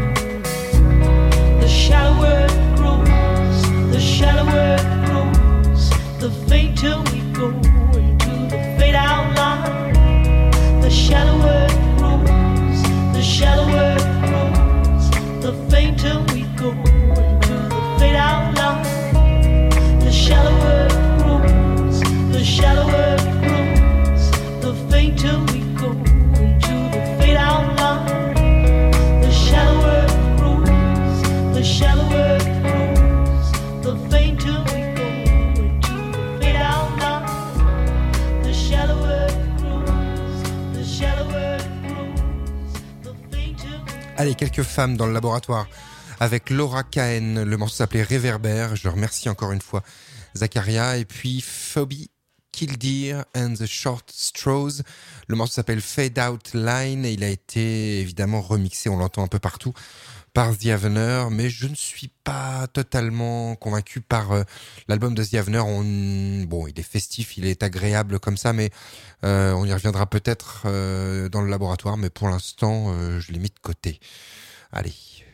The shallower it grows, the shallower it grows, the fainter we go into the fade out line. The shallower it grows, the shallower it grows, the fainter we go into the fade out line. The shallower it grows, the shallower it grows, the fainter we go into the fade out line. The shallower it grows, the shallower it grows, the fainter we go into the fade out line. The shallower it grows, the shallower it grows, the fainter we go. Allez, quelques femmes dans le laboratoire avec Laura Cahen. Le morceau s'appelait Réverbère. Je remercie encore une fois Zacharia. Et puis Phoebe Killdeer and the Short Straws. Le morceau s'appelle Fade Out Line et il a été évidemment remixé, on l'entend un peu partout, par The Avener, mais je ne suis pas totalement convaincu par l'album de The Avener. Bon, il est festif, il est agréable comme ça, mais on y reviendra peut-être dans le laboratoire, mais pour l'instant, je l'ai mis de côté. Allez.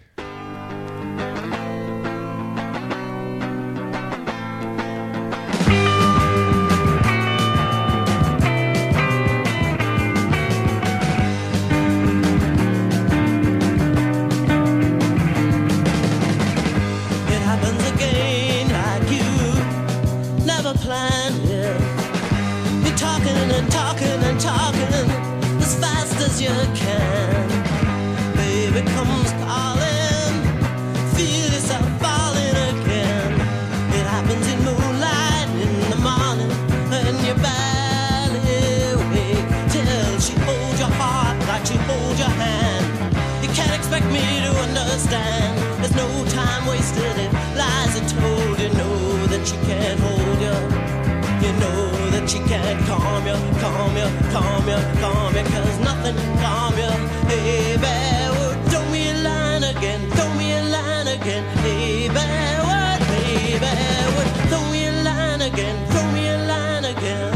You can, baby comes calling, feel yourself falling again. It happens in moonlight in the morning, and you barely awake till she holds your heart like she holds your hand. You can't expect me to understand. There's no time wasted. It lies and told. You know that she can't hold you. You know that she can't calm you, calm you, calm you, calm you, 'cause nothing can calm you. Baby, well, throw me a line again, throw me a line again. Baby, what, baby, well, throw me a line again, throw me a line again.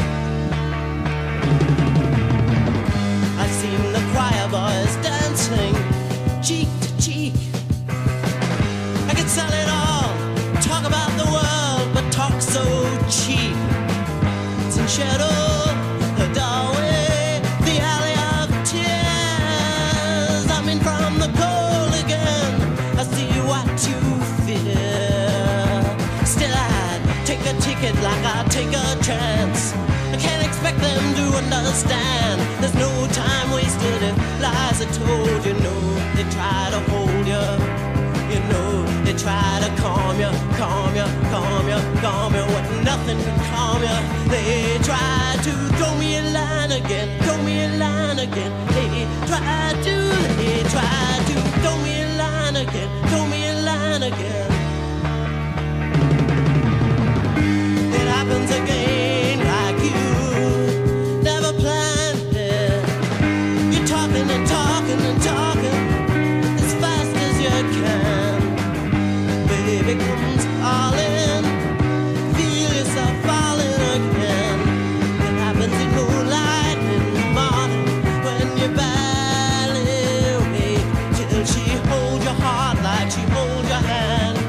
I've seen the choir boys dancing cheek to cheek. I could sell it all, talk about the world, shadow, the doorway, the alley of tears. I'm in from the cold again. I see what you fear. Still I'd take a ticket like I take a chance. I can't expect them to understand. There's no time wasted if lies are told. You know they try to hold you. You know they try to calm you, calm you, calm you, calm you. What nothing can calm you. They try to throw me a line again, throw me a line again. They try to throw me a line again, throw me a line again. It happens again like you never planned it. You're talking and talking and talking as fast as you can. Baby comes calling, feel yourself falling again. It happens in moonlight in the morning when you barely wake till she holds your heart like she holds your hand.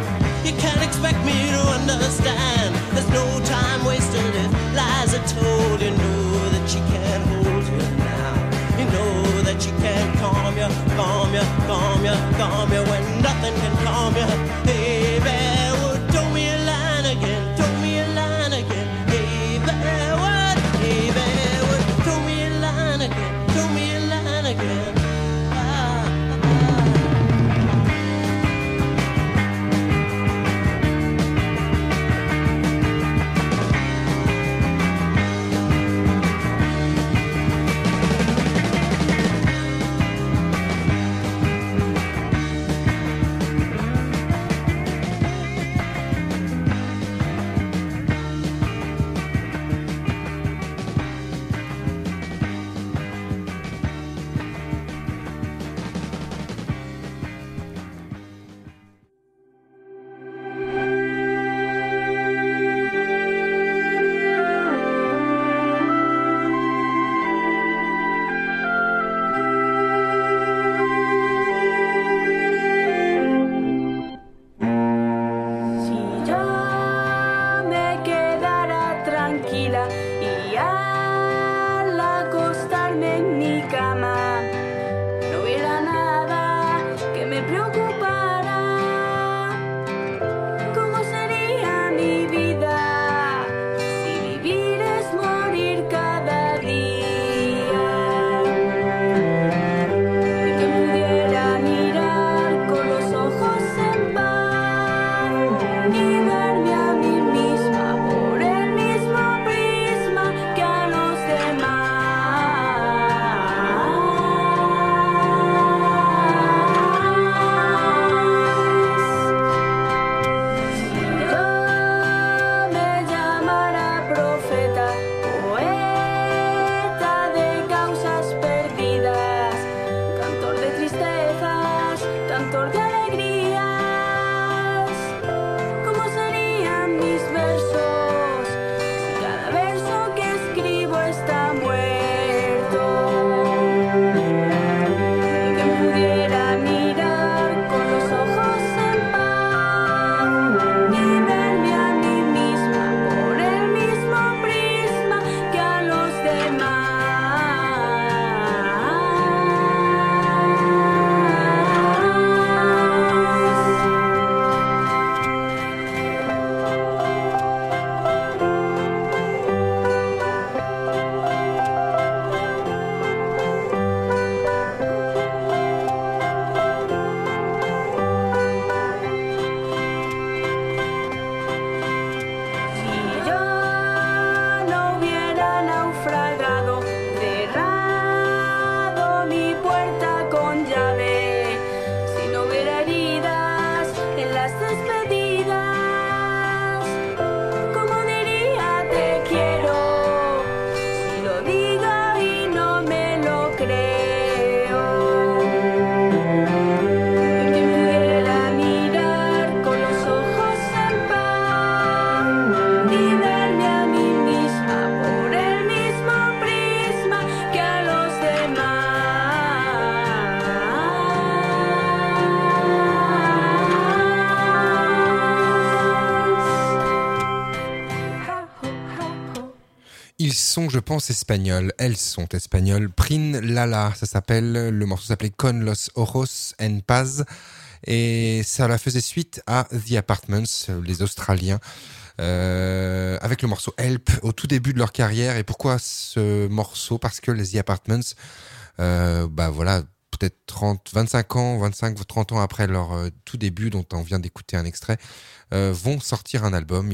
Ils sont, je pense, espagnols. Elles sont espagnoles. Prin Lala, ça s'appelle. Le morceau s'appelait Con los ojos en paz. Et ça la faisait suite à The Apartments, les Australiens, avec le morceau Help au tout début de leur carrière. Et pourquoi ce morceau? Parce que les The Apartments, voilà, peut-être 25 ans, 25-30 ans après leur tout début, dont on vient d'écouter un extrait, vont sortir un album.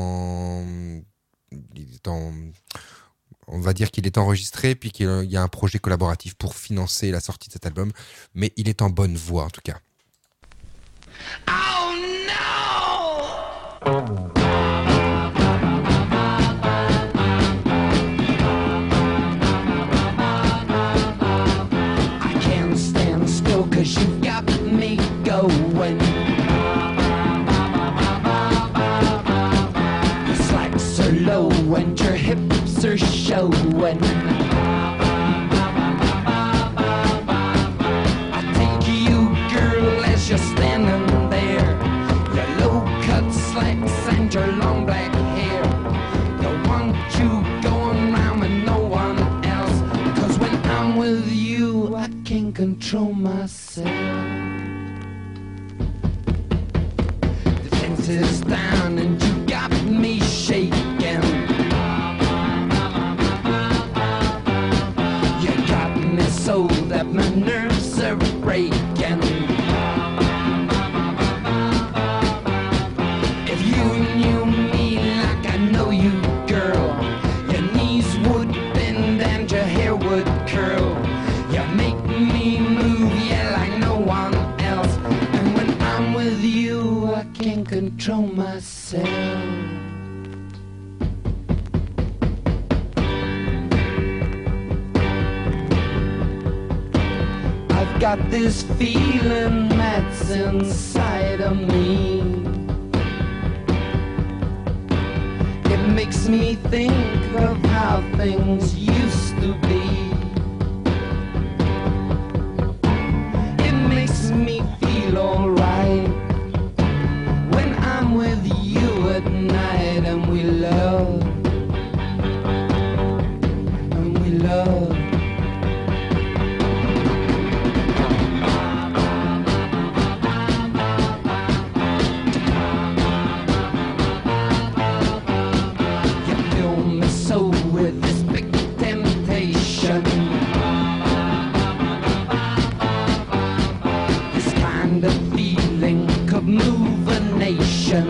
On va dire qu'il est enregistré, puis qu'il y a un projet collaboratif pour financer la sortie de cet album, mais il est en bonne voie en tout cas. Oh no! I can't stand still 'cause you got me going. Your slacks are low and your hips are showing. I take you, girl, as you're standing there. Your low-cut slacks and your long black hair. Don't want you going round with no one else. 'Cause when I'm with you, I can't control myself. The fence is down and you got me shaking. You got me so that my nerves are breaking. If you knew me like I know you, girl, your knees would bend and your hair would curl. You make me move, yeah, like no one else. And when I'm with you, I can't control myself. I've got this feeling that's inside of me. It makes me think of how things used to be. It makes me feel alright when I'm with you at night and we love. And we love. Move a nation.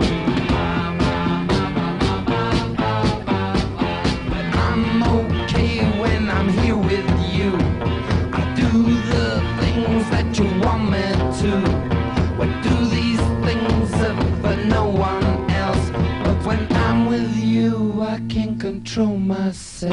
But I'm okay when I'm here with you. I do the things that you want me to. I do these things for no one else. But when I'm with you, I can't control myself.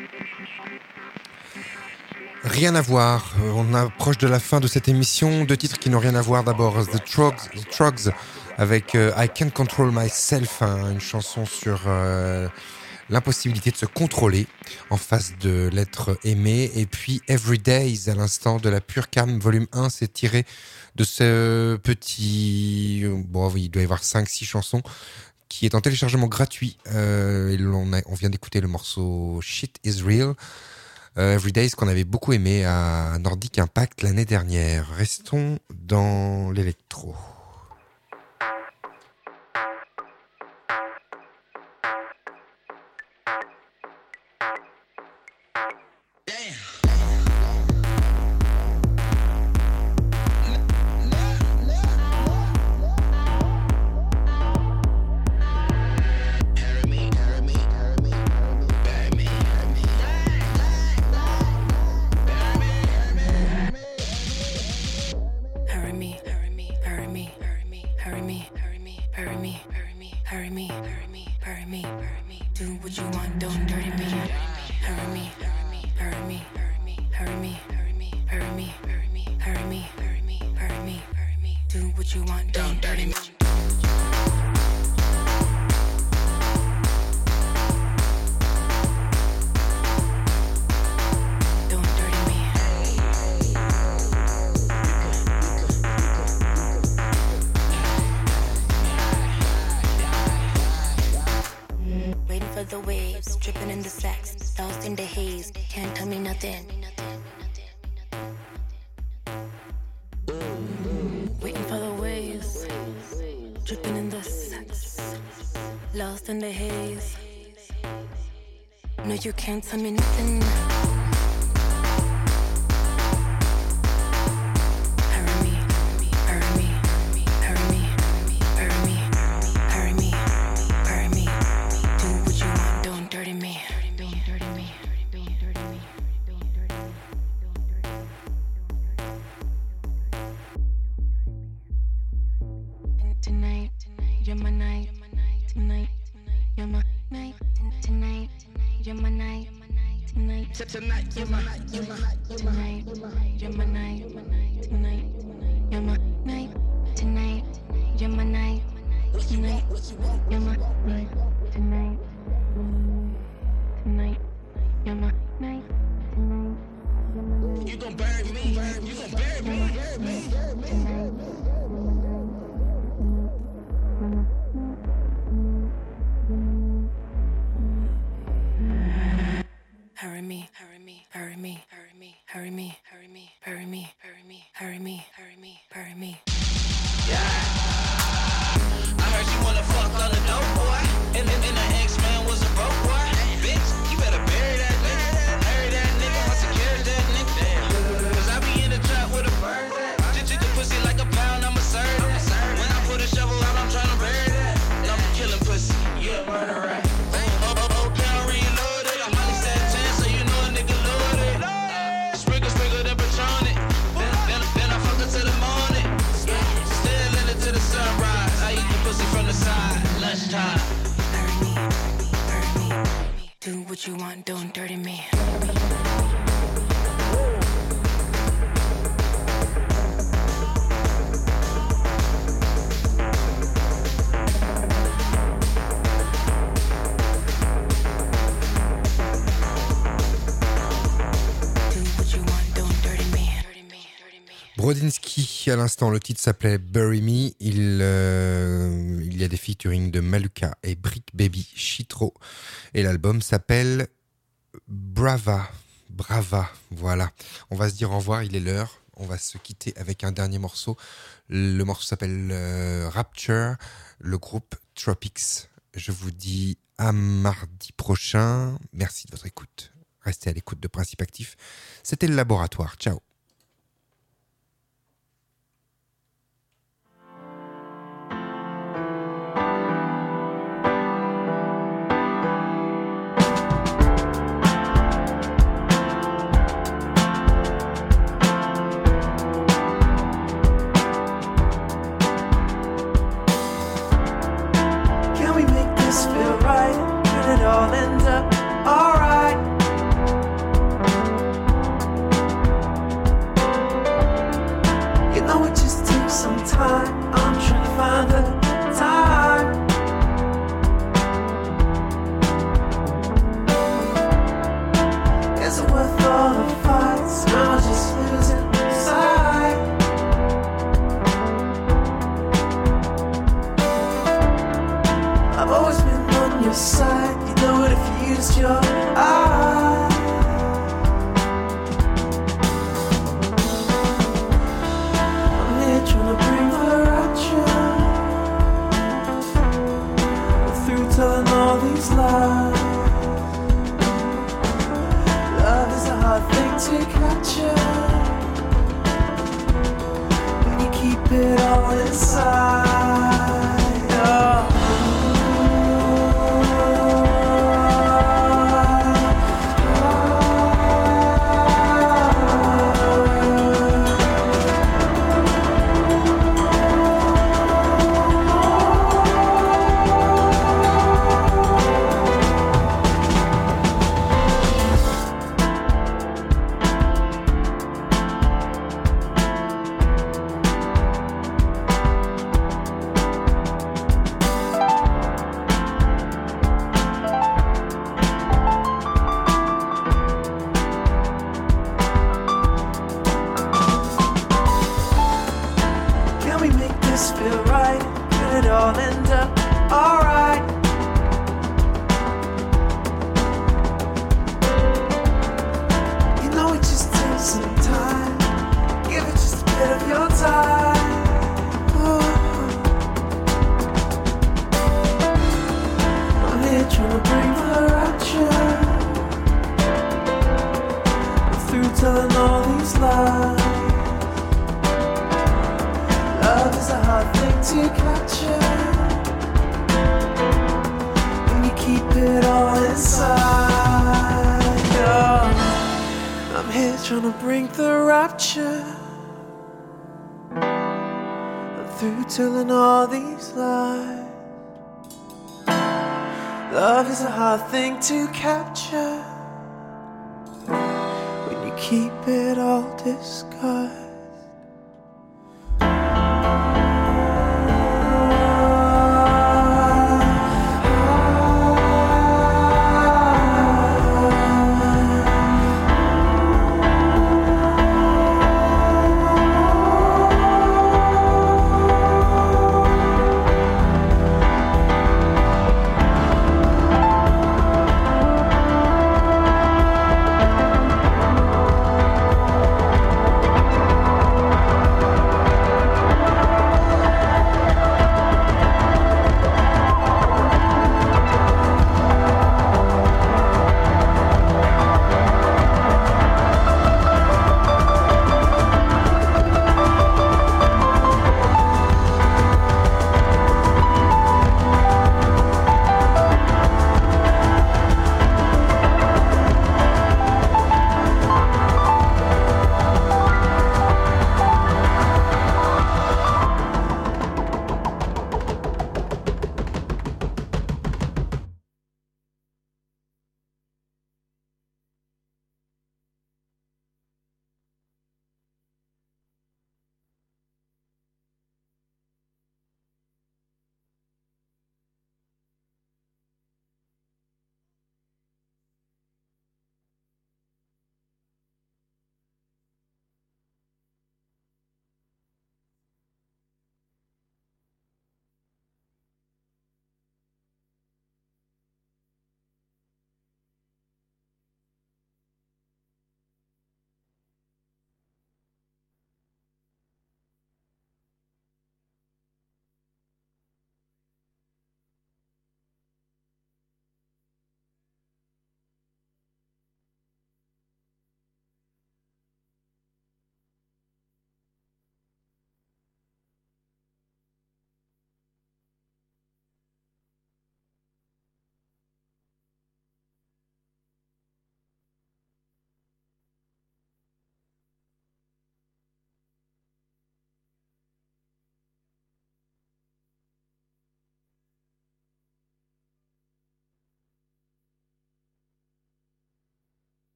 Rien à voir, on approche de la fin de cette émission. Deux titres qui n'ont rien à voir. D'abord The Trogs avec I Can't Control Myself, une chanson sur l'impossibilité de se contrôler en face de l'être aimé. Et puis Every Days à l'instant de la Pure Cam, volume 1, c'est tiré de ce petit... Bon oui, il doit y avoir 5-6 chansons qui est en téléchargement gratuit. On vient d'écouter le morceau Shit Is Real. Every Days qu'on avait beaucoup aimé à Nordic Impact l'année dernière. Restons dans l'électro. You can't tell me nothing. Hurry me, hurry me, hurry me, hurry me, hurry me, hurry me. Do what you want, don't dirty me. Don't dirty me. Don't dirty me. Don't dirty me. Tonight, you're my night. Tonight, you're my night. Tonight. You're my night, tonight. Tonight, you're my night. Tonight, you're my night. Tonight, you're my night. Tonight, you're my night. Tonight, you're my night. Tonight, tonight, you're my night. You gon' bury me. You gon' bury me. Tonight. Hurry me, hurry me, hurry me, hurry me, hurry me, hurry me, hurry me, hurry me, hurry me, hurry me, hurry me. Yeah. I heard you wanna fuck on a dope boy. And the X-Man was a broke boy. Bitch, you better bury that nigga. Bury that nigga, I secure that nigga. Cause I be in the trap with a bird. Just the pussy like a pound, I'm a serve. When I put a shovel out, I'm tryna bury that. I'm killing pussy, you a murderer. Lunchtime. Hurry me, hurry me. Do what you want, don't dirty me. Brodinski, à l'instant, le titre s'appelait Bury Me. Il y a des featuring de Maluka et Brick Baby Chitro. Et l'album s'appelle Brava, voilà. On va se dire au revoir, il est l'heure. On va se quitter avec un dernier morceau. Le morceau s'appelle Rapture, le groupe Tropics. Je vous dis à mardi prochain. Merci de votre écoute. Restez à l'écoute de Principe Actif. C'était le laboratoire. Ciao. Can we make this feel right? Could it all end up alright? used your eyes. I'm here trying to bring the rapture through telling all these lies. Love is a hard thing to capture when you keep it all inside. Oh. Feel right, could it all end up alright? You know it just takes some time. Give it just a bit of your time. Oh. I'm here trying to bring the rapture. I'm through telling all these lies. Love is a hard thing to capture when you keep it all inside. Oh, I'm here trying to bring the rapture. I'm through telling all these lies. Love is a hard thing to capture when you keep it all disguised.